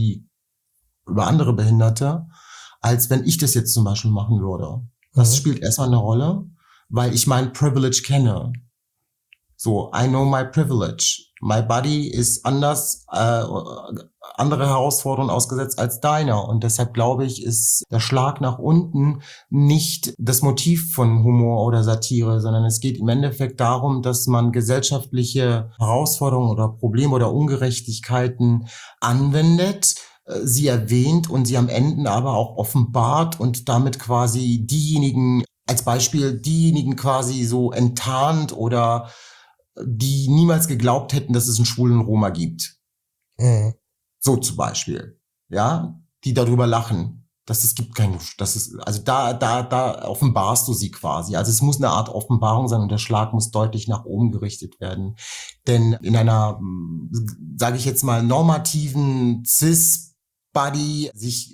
über andere Behinderte, als wenn ich das jetzt zum Beispiel machen würde. Das spielt erstmal eine Rolle, weil ich mein Privilege kenne. So, I know my privilege. My body ist anders, andere Herausforderungen ausgesetzt als deiner. Und deshalb glaube ich, ist der Schlag nach unten nicht das Motiv von Humor oder Satire, sondern es geht im Endeffekt darum, dass man gesellschaftliche Herausforderungen oder Probleme oder Ungerechtigkeiten anwendet, sie erwähnt und sie am Ende aber auch offenbart und damit quasi als Beispiel diejenigen quasi so enttarnt oder die niemals geglaubt hätten, dass es einen schwulen Roma gibt. So zum Beispiel, ja, die darüber lachen, dass es gibt keine, also da offenbarst du sie quasi. Also es muss eine Art Offenbarung sein und der Schlag muss deutlich nach oben gerichtet werden. Denn in einer, sage ich jetzt mal, normativen Cis-Body sich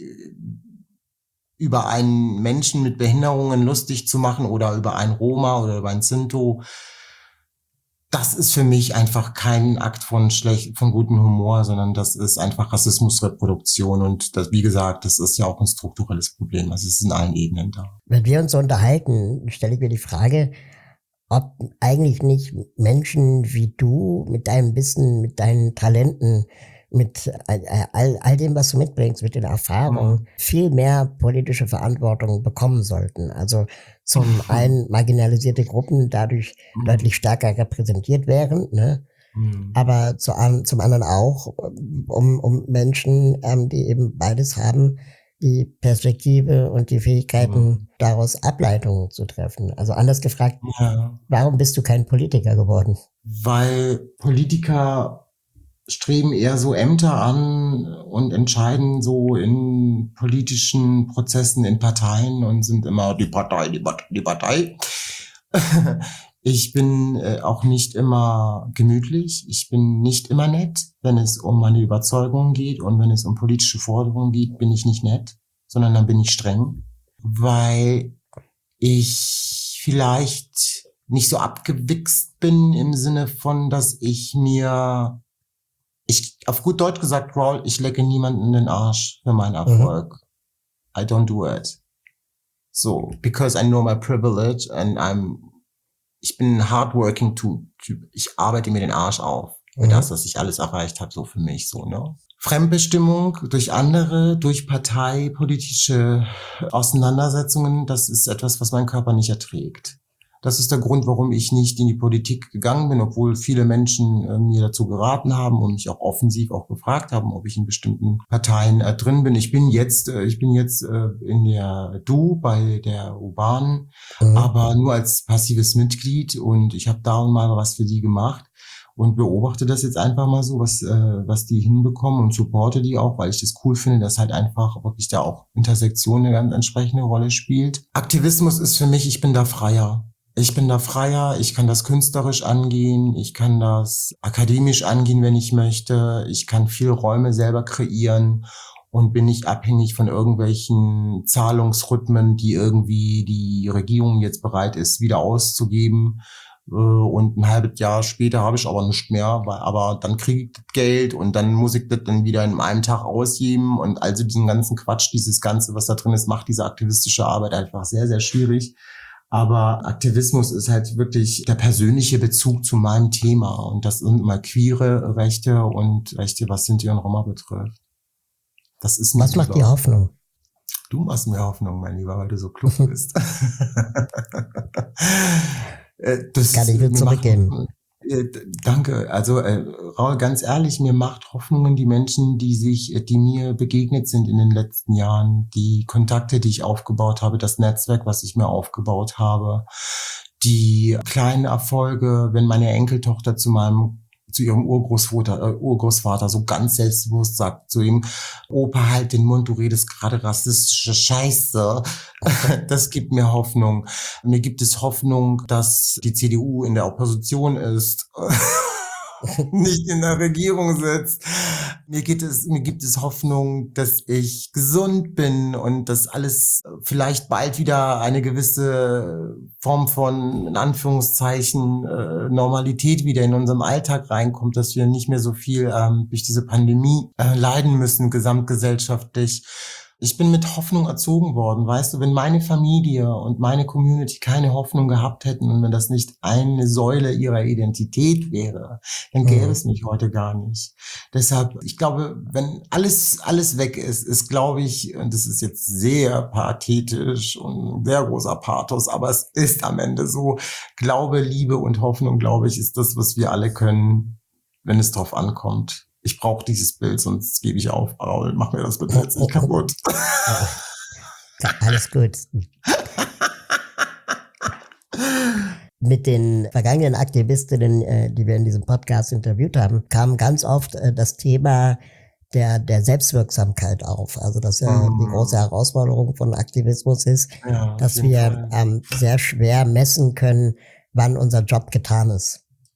über einen Menschen mit Behinderungen lustig zu machen oder über einen Roma oder über einen Sinto, das ist für mich einfach kein Akt von gutem Humor, sondern das ist einfach Rassismusreproduktion und das, wie gesagt, das ist ja auch ein strukturelles Problem. Also es ist in allen Ebenen da. Wenn wir uns so unterhalten, stelle ich mir die Frage, ob eigentlich nicht Menschen wie du mit deinem Wissen, mit deinen Talenten, mit all dem, was du mitbringst, mit den Erfahrungen, viel mehr politische Verantwortung bekommen sollten. Also zum einen marginalisierte Gruppen dadurch deutlich stärker repräsentiert wären, ne? Aber zum anderen auch, um Menschen, die eben beides haben, die Perspektive und die Fähigkeiten, daraus Ableitungen zu treffen. Also anders gefragt, warum bist du kein Politiker geworden? Weil Politiker streben eher so Ämter an und entscheiden so in politischen Prozessen in Parteien und sind immer die Partei. Ich bin auch nicht immer gemütlich. Ich bin nicht immer nett. Wenn es um meine Überzeugungen geht und wenn es um politische Forderungen geht, bin ich nicht nett, sondern dann bin ich streng, weil ich vielleicht nicht so abgewichst bin im Sinne von, dass ich auf gut Deutsch gesagt, Raul, ich lecke niemanden in den Arsch für meinen Erfolg. I don't do it. So, because I know my privilege and ich bin ein hardworking Typ. Ich arbeite mir den Arsch auf für das, was ich alles erreicht habe, so für mich, so, ne? Fremdbestimmung durch andere, durch parteipolitische Auseinandersetzungen, das ist etwas, was mein Körper nicht erträgt. Das ist der Grund, warum ich nicht in die Politik gegangen bin, obwohl viele Menschen mir dazu geraten haben und mich auch offensiv auch gefragt haben, ob ich in bestimmten Parteien drin bin. Ich bin jetzt in der bei der Urban, aber nur als passives Mitglied und ich habe da und mal was für die gemacht und beobachte das jetzt einfach mal so, was die hinbekommen und supporte die auch, weil ich das cool finde, dass halt einfach wirklich da auch Intersektion eine ganz entsprechende Rolle spielt. Aktivismus ist für mich, ich bin da freier. Ich kann das künstlerisch angehen, ich kann das akademisch angehen, wenn ich möchte, ich kann viel Räume selber kreieren und bin nicht abhängig von irgendwelchen Zahlungsrhythmen, die irgendwie die Regierung jetzt bereit ist, wieder auszugeben. Und ein halbes Jahr später habe ich aber nichts mehr, aber dann kriege ich das Geld und dann muss ich das dann wieder in einem Tag ausgeben und also diesen ganzen Quatsch, dieses Ganze, was da drin ist, macht diese aktivistische Arbeit einfach sehr, sehr schwierig. Aber Aktivismus ist halt wirklich der persönliche Bezug zu meinem Thema. Und das sind immer queere Rechte und Rechte, was Sinti und Roma betrifft. Das ist nicht. Was macht dir Hoffnung? Du machst mir Hoffnung, mein Lieber, weil du so klug bist. Das kann ich dir zurückgeben. Danke. Also Raul, ganz ehrlich, mir macht Hoffnungen die Menschen, die mir begegnet sind in den letzten Jahren, die Kontakte, die ich aufgebaut habe, das Netzwerk, was ich mir aufgebaut habe, die kleinen Erfolge, wenn meine Enkeltochter zu ihrem Urgroßvater so ganz selbstbewusst sagt zu ihm, Opa, halt den Mund, du redest gerade rassistische Scheiße. Das gibt mir Hoffnung. Mir gibt es Hoffnung, dass die CDU in der Opposition ist, nicht in der Regierung sitzt. Mir gibt es Hoffnung, dass ich gesund bin und dass alles vielleicht bald wieder eine gewisse Form von, in Anführungszeichen, Normalität wieder in unserem Alltag reinkommt, dass wir nicht mehr so viel durch diese Pandemie leiden müssen, gesamtgesellschaftlich. Ich bin mit Hoffnung erzogen worden, weißt du, wenn meine Familie und meine Community keine Hoffnung gehabt hätten und wenn das nicht eine Säule ihrer Identität wäre, dann gäbe es mich heute gar nicht. Deshalb, ich glaube, wenn alles weg ist, glaube ich, und das ist jetzt sehr pathetisch und sehr großer Pathos, aber es ist am Ende so, Glaube, Liebe und Hoffnung, glaube ich, ist das, was wir alle können, wenn es drauf ankommt. Ich brauche dieses Bild, sonst gebe ich auf. Raul, mach mir das bitte jetzt nicht kaputt. Ja, alles gut. Mit den vergangenen Aktivistinnen, die wir in diesem Podcast interviewt haben, kam ganz oft das Thema der Selbstwirksamkeit auf. Also dass ja die große Herausforderung von Aktivismus ist, Ja, dass wir sehr schwer messen können, wann unser Job getan ist.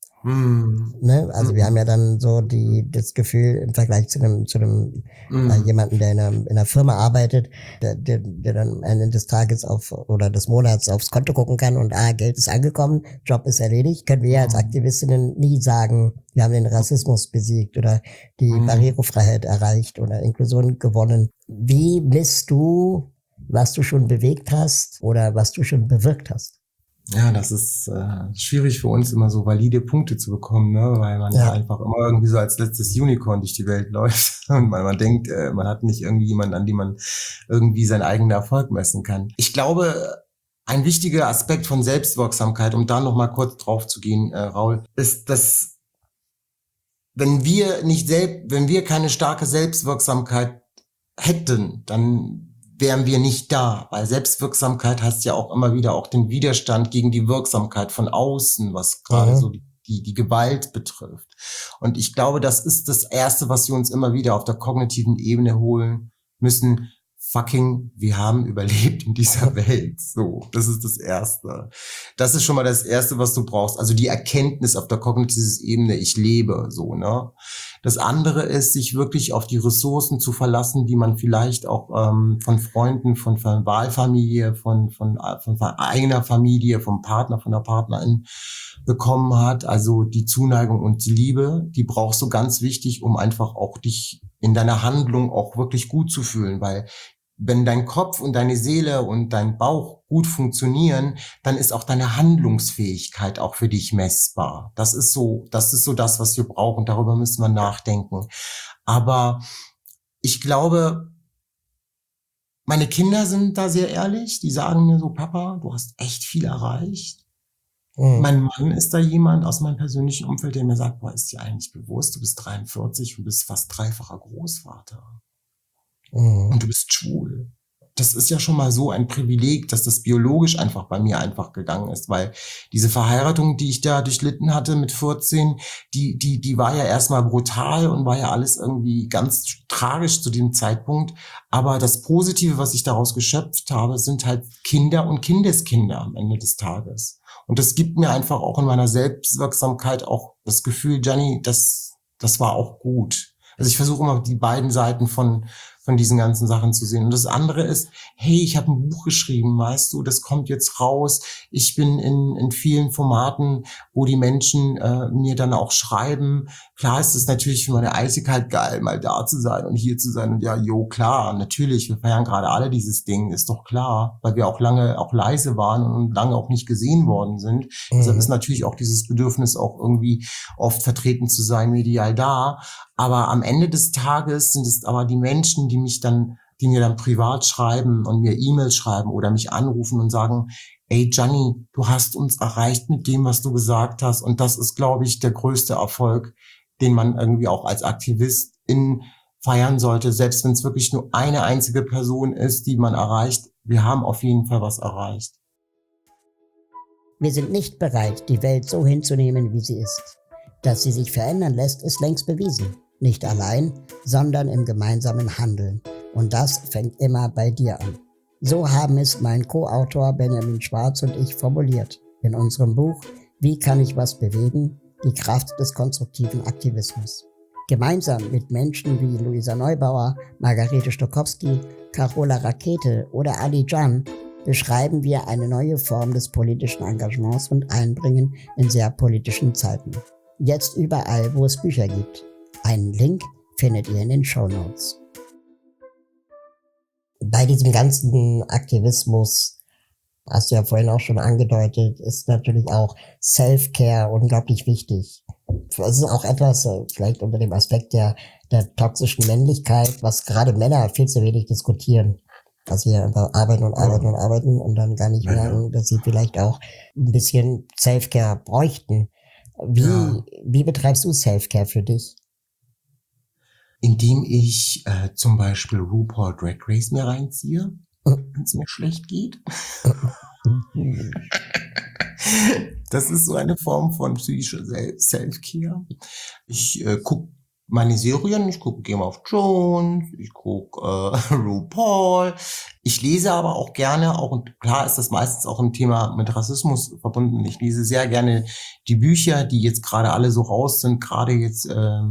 Ne? Also wir haben ja dann so das Gefühl im Vergleich zu einem jemanden, der in einer Firma arbeitet, der dann am Ende des Tages oder des Monats aufs Konto gucken kann und Geld ist angekommen, Job ist erledigt, können wir ja als Aktivistinnen nie sagen, wir haben den Rassismus besiegt oder die Barrierefreiheit erreicht oder Inklusion gewonnen. Wie misst du, was du schon bewegt hast oder was du schon bewirkt hast? Ja, das ist schwierig für uns, immer so valide Punkte zu bekommen, ne? Weil man ja einfach immer irgendwie so als letztes Unicorn durch die Welt läuft und man denkt, man hat nicht irgendwie jemanden, an dem man irgendwie seinen eigenen Erfolg messen kann. Ich glaube, ein wichtiger Aspekt von Selbstwirksamkeit, um da nochmal kurz drauf zu gehen, Raul, ist, dass wenn wir keine starke Selbstwirksamkeit hätten, dann wären wir nicht da, weil Selbstwirksamkeit heißt ja auch immer wieder auch den Widerstand gegen die Wirksamkeit von außen, was gerade so die Gewalt betrifft. Und ich glaube, das ist das Erste, was wir uns immer wieder auf der kognitiven Ebene holen müssen. Wir haben überlebt in dieser Welt. So, das ist das Erste. Das ist schon mal das Erste, was du brauchst. Also die Erkenntnis auf der kognitiven Ebene, ich lebe, so, ne? Das andere ist, sich wirklich auf die Ressourcen zu verlassen, die man vielleicht auch von Freunden, von Wahlfamilie, von eigener Familie, vom Partner, von der Partnerin bekommen hat. Also die Zuneigung und die Liebe, die brauchst du ganz wichtig, um einfach auch dich in deiner Handlung auch wirklich gut zu fühlen, weil wenn dein Kopf und deine Seele und dein Bauch gut funktionieren, dann ist auch deine Handlungsfähigkeit auch für dich messbar. Das ist so das, was wir brauchen. Darüber müssen wir nachdenken. Aber ich glaube, meine Kinder sind da sehr ehrlich. Die sagen mir so, Papa, du hast echt viel erreicht. Mein Mann ist da jemand aus meinem persönlichen Umfeld, der mir sagt, boah, ist dir eigentlich bewusst, du bist 43 und bist fast dreifacher Großvater. Und du bist schwul. Das ist ja schon mal so ein Privileg, dass das biologisch einfach bei mir einfach gegangen ist, weil diese Verheiratung, die ich da durchlitten hatte mit 14, die war ja erstmal brutal und war ja alles irgendwie ganz tragisch zu dem Zeitpunkt. Aber das Positive, was ich daraus geschöpft habe, sind halt Kinder und Kindeskinder am Ende des Tages. Und das gibt mir einfach auch in meiner Selbstwirksamkeit auch das Gefühl, Gianni, das war auch gut. Also ich versuche immer die beiden Seiten von diesen ganzen Sachen zu sehen. Und das andere ist, hey, ich habe ein Buch geschrieben, weißt du, das kommt jetzt raus. Ich bin in vielen Formaten, wo die Menschen mir dann auch schreiben. Klar ist es natürlich für meine Eisigkeit geil, mal da zu sein und hier zu sein. Und ja, klar, natürlich, wir feiern gerade alle dieses Ding, ist doch klar, weil wir auch lange auch leise waren und lange auch nicht gesehen worden sind. Deshalb ist natürlich auch dieses Bedürfnis auch irgendwie oft vertreten zu sein, medial da. Aber am Ende des Tages sind es aber die Menschen, die mir dann privat schreiben und mir E-Mails schreiben oder mich anrufen und sagen, ey Gianni, du hast uns erreicht mit dem, was du gesagt hast. Und das ist, glaube ich, der größte Erfolg, den man irgendwie auch als Aktivistin feiern sollte. Selbst wenn es wirklich nur eine einzige Person ist, die man erreicht. Wir haben auf jeden Fall was erreicht. Wir sind nicht bereit, die Welt so hinzunehmen, wie sie ist. Dass sie sich verändern lässt, ist längst bewiesen. Nicht allein, sondern im gemeinsamen Handeln. Und das fängt immer bei dir an. So haben es mein Co-Autor Benjamin Schwarz und ich formuliert in unserem Buch Wie kann ich was bewegen? Die Kraft des konstruktiven Aktivismus. Gemeinsam mit Menschen wie Luisa Neubauer, Margarete Stokowski, Carola Rakete oder Ali Can beschreiben wir eine neue Form des politischen Engagements und Einbringen in sehr politischen Zeiten. Jetzt überall, wo es Bücher gibt. Einen Link findet ihr in den Shownotes. Bei diesem ganzen Aktivismus, hast du ja vorhin auch schon angedeutet, ist natürlich auch Self-Care unglaublich wichtig. Das ist auch etwas, vielleicht unter dem Aspekt der toxischen Männlichkeit, was gerade Männer viel zu wenig diskutieren. Dass wir einfach arbeiten und dann gar nicht merken, dass sie vielleicht auch ein bisschen Self-Care bräuchten. Wie betreibst du Self-Care für dich? Indem ich zum Beispiel RuPaul Drag Race mir reinziehe, wenn es mir schlecht geht. Das ist so eine Form von psychischer Self-Care. Ich gucke meine Serien, ich gucke Game of Thrones, ich gucke RuPaul. Ich lese aber auch gerne, und klar ist das meistens auch ein Thema mit Rassismus verbunden. Ich lese sehr gerne die Bücher, die jetzt gerade alle so raus sind, gerade jetzt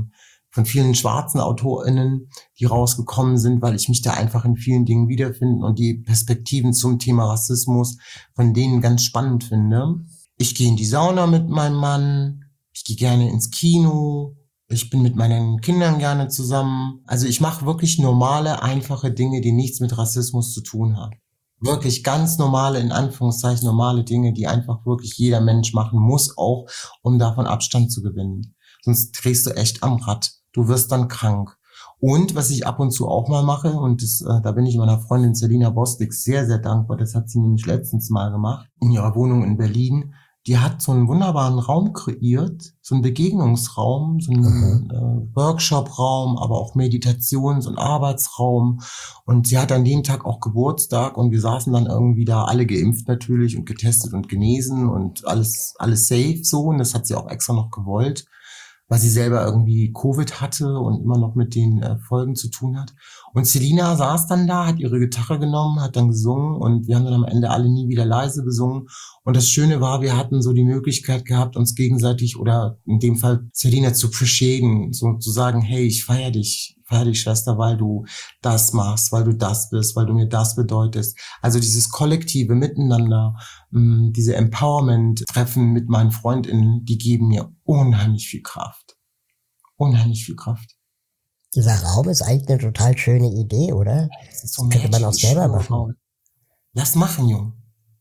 von vielen schwarzen AutorInnen, die rausgekommen sind, weil ich mich da einfach in vielen Dingen wiederfinde und die Perspektiven zum Thema Rassismus von denen ganz spannend finde. Ich gehe in die Sauna mit meinem Mann, ich gehe gerne ins Kino, ich bin mit meinen Kindern gerne zusammen. Also ich mache wirklich normale, einfache Dinge, die nichts mit Rassismus zu tun haben. Wirklich ganz normale, in Anführungszeichen normale Dinge, die einfach wirklich jeder Mensch machen muss, auch um davon Abstand zu gewinnen. Sonst drehst du echt am Rad. Du wirst dann krank. Und was ich ab und zu auch mal mache, und da bin ich meiner Freundin Selina Bostik sehr, sehr dankbar, das hat sie nämlich letztens mal gemacht, in ihrer Wohnung in Berlin. Die hat so einen wunderbaren Raum kreiert, so einen Begegnungsraum, so einen Workshop-Raum, aber auch Meditations- und Arbeitsraum. Und sie hat an dem Tag auch Geburtstag und wir saßen dann irgendwie da, alle geimpft natürlich und getestet und genesen und alles safe so. Und das hat sie auch extra noch gewollt, weil sie selber irgendwie Covid hatte und immer noch mit den Folgen zu tun hat. Und Selina saß dann da, hat ihre Gitarre genommen, hat dann gesungen und wir haben dann am Ende alle nie wieder leise gesungen. Und das Schöne war, wir hatten so die Möglichkeit gehabt, uns gegenseitig oder in dem Fall Selina zu appreciaten, so zu sagen, hey, ich feiere dich, Schwester, weil du das machst, weil du das bist, weil du mir das bedeutest. Also dieses kollektive Miteinander, diese Empowerment-Treffen mit meinen FreundInnen, die geben mir unheimlich viel Kraft. Unheimlich viel Kraft. Dieser Raum ist eigentlich eine total schöne Idee, oder? Das ist so könnte man auch selber machen. Lass machen, Jung.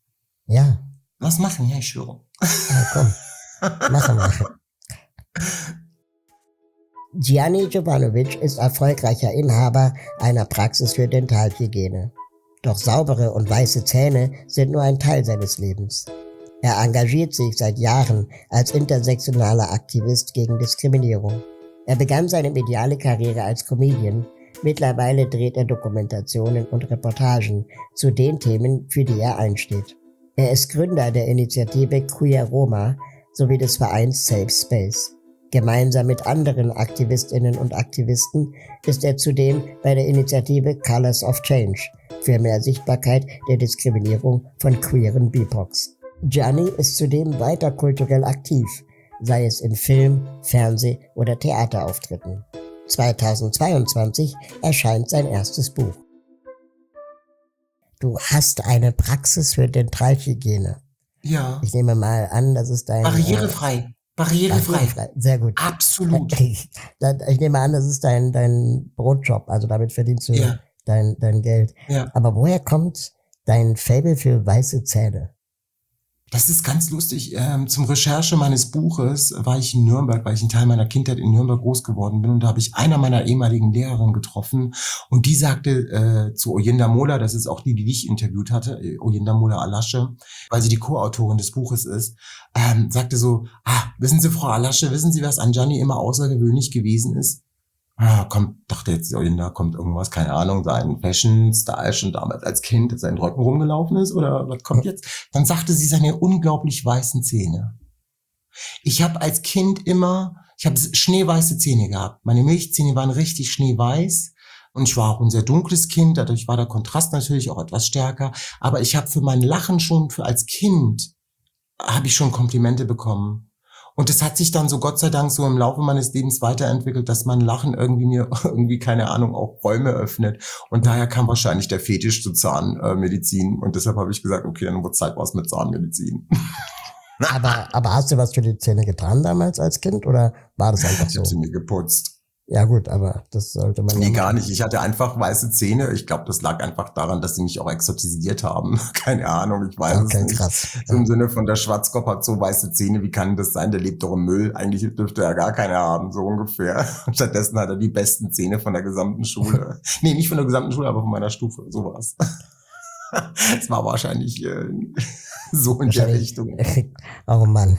Ja. Lass machen, ja, ich schwöre. Ja, komm. Machen wir. Gianni Jovanovic ist erfolgreicher Inhaber einer Praxis für Dentalhygiene. Doch saubere und weiße Zähne sind nur ein Teil seines Lebens. Er engagiert sich seit Jahren als intersektionaler Aktivist gegen Diskriminierung. Er begann seine mediale Karriere als Comedian. Mittlerweile dreht er Dokumentationen und Reportagen zu den Themen, für die er einsteht. Er ist Gründer der Initiative Queer Roma sowie des Vereins Safe Space. Gemeinsam mit anderen Aktivistinnen und Aktivisten ist er zudem bei der Initiative Colors of Change für mehr Sichtbarkeit der Diskriminierung von queeren BIPOCs. Gianni ist zudem weiter kulturell aktiv, sei es in Film-, Fernseh- oder Theaterauftritten. 2022 erscheint sein erstes Buch. Du hast eine Praxis für Dentalhygiene. Ja. Ich nehme mal an, das ist dein... Barrierefrei. Sehr gut. Absolut. Ich nehme an, das ist dein Brotjob, also damit verdienst du dein Geld. Ja. Aber woher kommt dein Faible für weiße Zähne? Das ist ganz lustig. Zum Recherche meines Buches war ich in Nürnberg, weil ich einen Teil meiner Kindheit in Nürnberg groß geworden bin. Und da habe ich einer meiner ehemaligen Lehrerinnen getroffen. Und die sagte zu Oyinda Mola, das ist auch die dich interviewt hatte, Oyinda Mola Alasche, weil sie die Co-Autorin des Buches ist, sagte so, wissen Sie, Frau Alasche, wissen Sie, was an Gianni immer außergewöhnlich gewesen ist? Dachte jetzt, da kommt irgendwas, keine Ahnung, sein Fashion-Style schon damals als Kind, dass sein Rücken rumgelaufen ist oder was kommt jetzt? Dann sagte sie seine unglaublich weißen Zähne. Ich habe als Kind ich habe schneeweiße Zähne gehabt. Meine Milchzähne waren richtig schneeweiß und ich war auch ein sehr dunkles Kind, dadurch war der Kontrast natürlich auch etwas stärker. Aber ich habe für mein Lachen als Kind, habe ich schon Komplimente bekommen. Und es hat sich dann so Gott sei Dank so im Laufe meines Lebens weiterentwickelt, dass mein Lachen irgendwie mir irgendwie, keine Ahnung, auch Räume öffnet. Und daher kam wahrscheinlich der Fetisch zu Zahnmedizin. Und deshalb habe ich gesagt, okay, dann wird Zeit was mit Zahnmedizin. Aber hast du was für die Zähne getan damals als Kind oder war das einfach Ich so? habe sie mir geputzt. Ja gut, aber das sollte man Nee, ja gar machen. nicht. Ich hatte einfach weiße Zähne. Ich glaube, das lag einfach daran, dass sie mich auch exotisiert haben. Keine Ahnung, ich weiß es Okay, nicht. krass. So im Sinne von, der Schwarzkopf hat so weiße Zähne, wie kann das sein? Der lebt doch im Müll. Eigentlich dürfte er gar keine haben, so ungefähr. Und stattdessen hat er die besten Zähne von der gesamten Schule. Nee, nicht von der gesamten Schule, aber von meiner Stufe. So war's. Es war wahrscheinlich so in der Richtung. Oh Mann.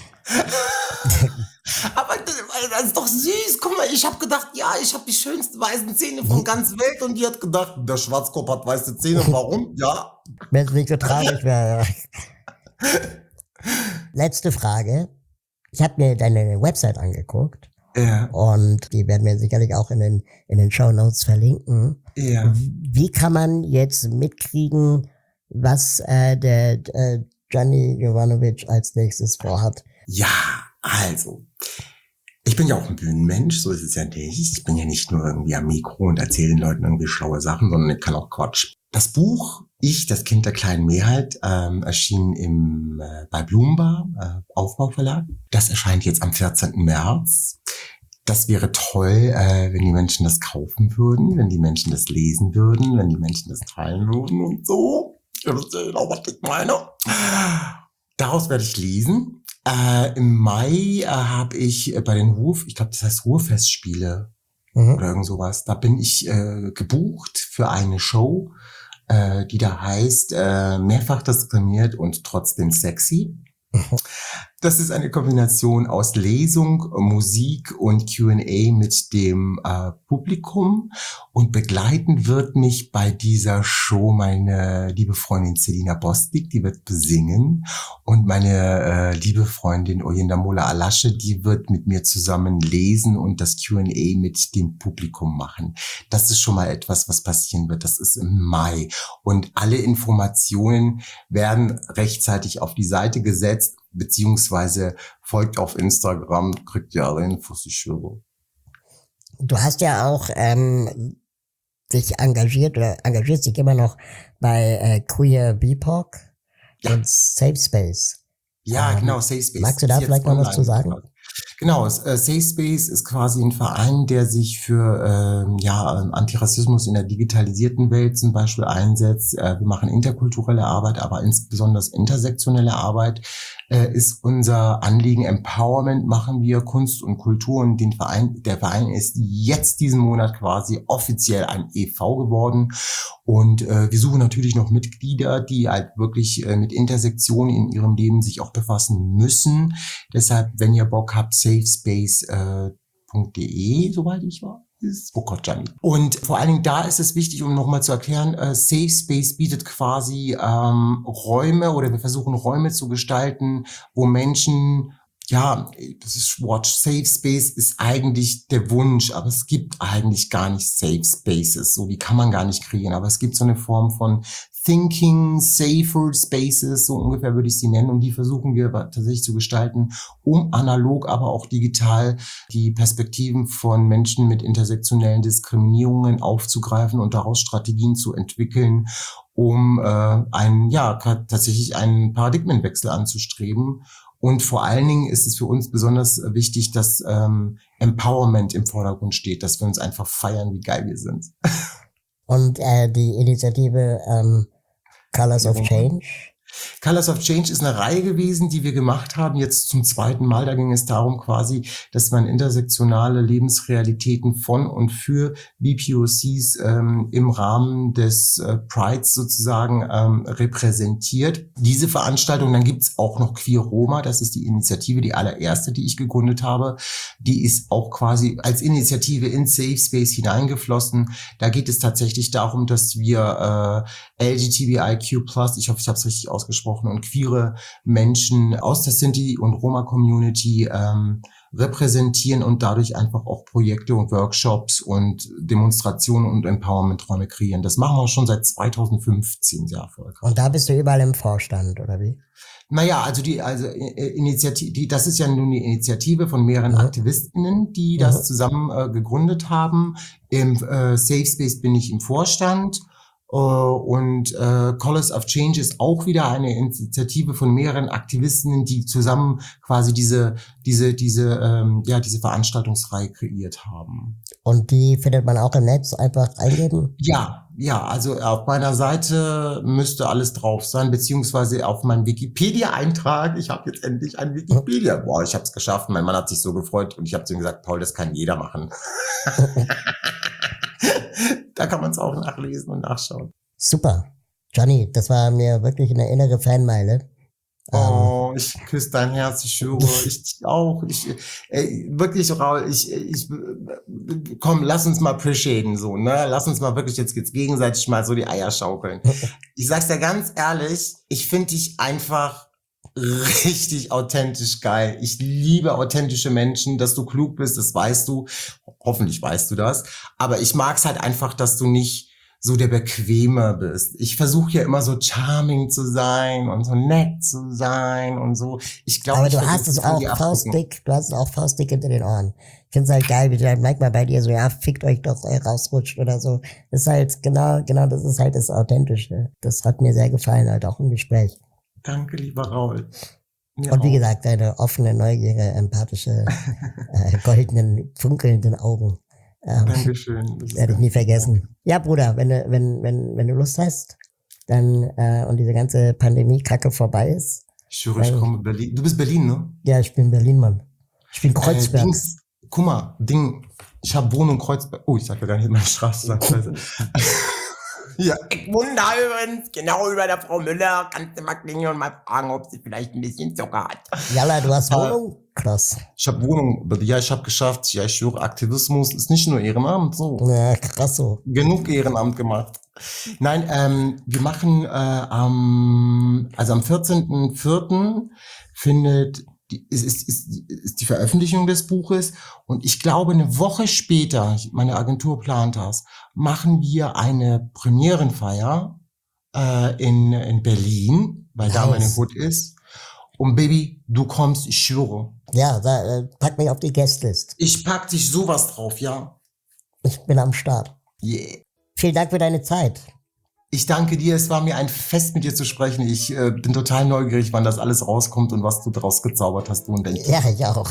Aber das ist doch süß. Guck mal, ich habe gedacht, ja, ich habe die schönsten weißen Zähne von ganz Welt. Und die hat gedacht, der Schwarzkopf hat weiße Zähne. Warum? Ja. Wenn es nicht so traurig wäre. Letzte Frage. Ich habe mir deine Website angeguckt Ja. und die werden wir sicherlich auch in den Shownotes verlinken. Ja. Wie kann man jetzt mitkriegen, was der Gianni Jovanovic als nächstes vorhat? Ja, also. Ich bin ja auch ein Bühnenmensch, so ist es ja nicht. Ich bin ja nicht nur irgendwie am Mikro und erzähle den Leuten irgendwie schlaue Sachen, sondern ich kann auch Quatsch. Das Buch Ich, das Kind der kleinen Mehrheit, erschien bei Bloombar, Aufbauverlag. Das erscheint jetzt am 14. März. Das wäre toll, wenn die Menschen das kaufen würden, wenn die Menschen das lesen würden, wenn die Menschen das teilen würden und so. Ihr wisst ja genau, was ich meine. Daraus werde ich lesen. Im Mai habe ich bei den ich glaube, das heißt Ruhrfestspiele oder irgend sowas. Da bin ich gebucht für eine Show, die da heißt Mehrfach diskriminiert und trotzdem sexy. Das ist eine Kombination aus Lesung, Musik und Q&A mit dem Publikum. Und begleiten wird mich bei dieser Show meine liebe Freundin Selina Bostik, die wird besingen. Und meine liebe Freundin Oyindamola Alasche, die wird mit mir zusammen lesen und das Q&A mit dem Publikum machen. Das ist schon mal etwas, was passieren wird. Das ist im Mai. Und alle Informationen werden rechtzeitig auf die Seite gesetzt, beziehungsweise folgt auf Instagram, kriegt ihr alle Infos, ich schwöre. Du hast ja auch dich engagiert oder engagierst dich immer noch bei Queer BIPOC und Safe Space. Ja, genau, Safe Space. Magst du da vielleicht noch was zu sagen? Genau, Safe Space ist quasi ein Verein, der sich für Antirassismus in der digitalisierten Welt zum Beispiel einsetzt. Wir machen interkulturelle Arbeit, aber insbesondere intersektionelle Arbeit ist unser Anliegen. Empowerment machen wir, Kunst und Kultur, und der Verein ist jetzt diesen Monat quasi offiziell ein e.V. geworden. Und wir suchen natürlich noch Mitglieder, die halt wirklich mit Intersektion in ihrem Leben sich auch befassen müssen. Deshalb, wenn ihr Bock habt, safespace.de, soweit ich war. Oh Gott, Gianni. Und vor allen Dingen da ist es wichtig, um nochmal zu erklären, Safe Space bietet quasi Räume, oder wir versuchen Räume zu gestalten, wo Menschen, ja, das ist Wort Safe Space ist eigentlich der Wunsch, aber es gibt eigentlich gar nicht Safe Spaces, so die kann man gar nicht kreieren, aber es gibt so eine Form von Thinking, Safer Spaces, so ungefähr würde ich sie nennen, und die versuchen wir tatsächlich zu gestalten, um analog, aber auch digital die Perspektiven von Menschen mit intersektionellen Diskriminierungen aufzugreifen und daraus Strategien zu entwickeln, um tatsächlich einen Paradigmenwechsel anzustreben. Und vor allen Dingen ist es für uns besonders wichtig, dass Empowerment im Vordergrund steht, dass wir uns einfach feiern, wie geil wir sind. Und die Initiative Colors of Change? Colors of Change ist eine Reihe gewesen, die wir gemacht haben, jetzt zum 2. Mal. Da ging es darum quasi, dass man intersektionale Lebensrealitäten von und für BPOCs im Rahmen des Prides sozusagen repräsentiert. Diese Veranstaltung, dann gibt's auch noch Queer Roma, das ist die Initiative, die allererste, die ich gegründet habe. Die ist auch quasi als Initiative in Safe Space hineingeflossen. Da geht es tatsächlich darum, dass wir LGBTIQ+, ich hoffe, ich habe es richtig ausgesprochen, und queere Menschen aus der Sinti- und Roma-Community repräsentieren und dadurch einfach auch Projekte und Workshops und Demonstrationen und Empowerment-Räume kreieren. Das machen wir schon seit 2015 sehr erfolgreich. Und da bist du überall im Vorstand, oder wie? Naja, Initiative, das ist ja nun eine Initiative von mehreren AktivistInnen, die das zusammen gegründet haben. Im Safe Space bin ich im Vorstand. Und Colors of Change ist auch wieder eine Initiative von mehreren Aktivistinnen, die zusammen quasi diese Veranstaltungsreihe kreiert haben. Und die findet man auch im Netz, einfach eingeben? Ja, also auf meiner Seite müsste alles drauf sein, beziehungsweise auf meinem Wikipedia-Eintrag. Ich habe jetzt endlich ein Wikipedia. Boah, ich habe es geschafft. Mein Mann hat sich so gefreut und ich habe zu ihm gesagt, Paul, das kann jeder machen. Da kann man es auch nachlesen und nachschauen. Super. Johnny, das war mir wirklich eine innere Fanmeile. Oh, ich küsse dein Herz, ich schwöre, ich auch. Wirklich, Raul, komm, lass uns mal appreciaten, so, ne? Lass uns mal wirklich jetzt gegenseitig mal so die Eier schaukeln. Ich sag's dir ganz ehrlich, ich finde dich einfach richtig authentisch geil. Ich liebe authentische Menschen, dass du klug bist, das weißt du. Hoffentlich weißt du das. Aber ich mag's halt einfach, dass du nicht so der Bequeme bist. Ich versuche ja immer so charming zu sein und so nett zu sein und so. Ich glaube, aber du hast es auch faustdick hinter den Ohren. Ich finde es halt geil, wie du halt manchmal bei dir so, ja, fickt euch doch, rausrutscht oder so. Das ist halt genau, das ist halt das Authentische. Das hat mir sehr gefallen, halt auch im Gespräch. Danke, lieber Raul. Mir und wie gesagt, deine offene, neugierige, empathische, goldenen, funkelnden Augen. Dankeschön. Werde ich nie vergessen. Ja, Bruder, wenn du Lust hast, dann und diese ganze Pandemie-Kacke vorbei ist. Ich schwöre, ich komme Berlin. Du bist Berlin, ne? Ja, ich bin Berlin, Mann. Ich bin Kreuzberg. Guck mal, ich habe Wohnung Kreuzberg. Oh, ich sag ja gar nicht meine Straße. Ja, ich wohne da übrigens, genau über der Frau Müller. Kannst du mal klingeln und mal fragen, ob sie vielleicht ein bisschen Zucker hat. Jalla, du hast Wohnung? Krass. Ich habe Wohnung, ja, ich habe geschafft. Ja, ich schwöre, Aktivismus ist nicht nur Ehrenamt, so. Ja, krass so. Genug Ehrenamt gemacht. Nein, wir machen am 14.04. ist die Veröffentlichung des Buches und ich glaube eine Woche später, meine Agentur plant das, machen wir eine Premierenfeier in Berlin, weil da meine Hut ist. Und Baby, du kommst, ich schwöre. Ja, pack mich auf die Guestlist. Ich pack dich sowas drauf, ja. Ich bin am Start. Yeah. Vielen Dank für deine Zeit. Ich danke dir, es war mir ein Fest, mit dir zu sprechen. Ich bin total neugierig, wann das alles rauskommt und was du daraus gezaubert hast, du und dein Team. Ja, ich auch.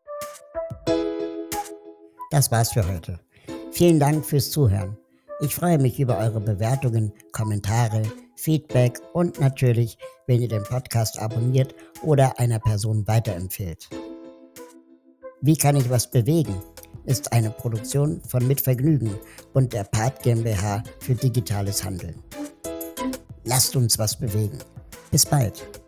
Das war's für heute. Vielen Dank fürs Zuhören. Ich freue mich über eure Bewertungen, Kommentare, Feedback und natürlich, wenn ihr den Podcast abonniert oder einer Person weiterempfehlt. Wie kann ich was bewegen? Ist eine Produktion von Mit Vergnügen und der Part GmbH für digitales Handeln. Lasst uns was bewegen. Bis bald.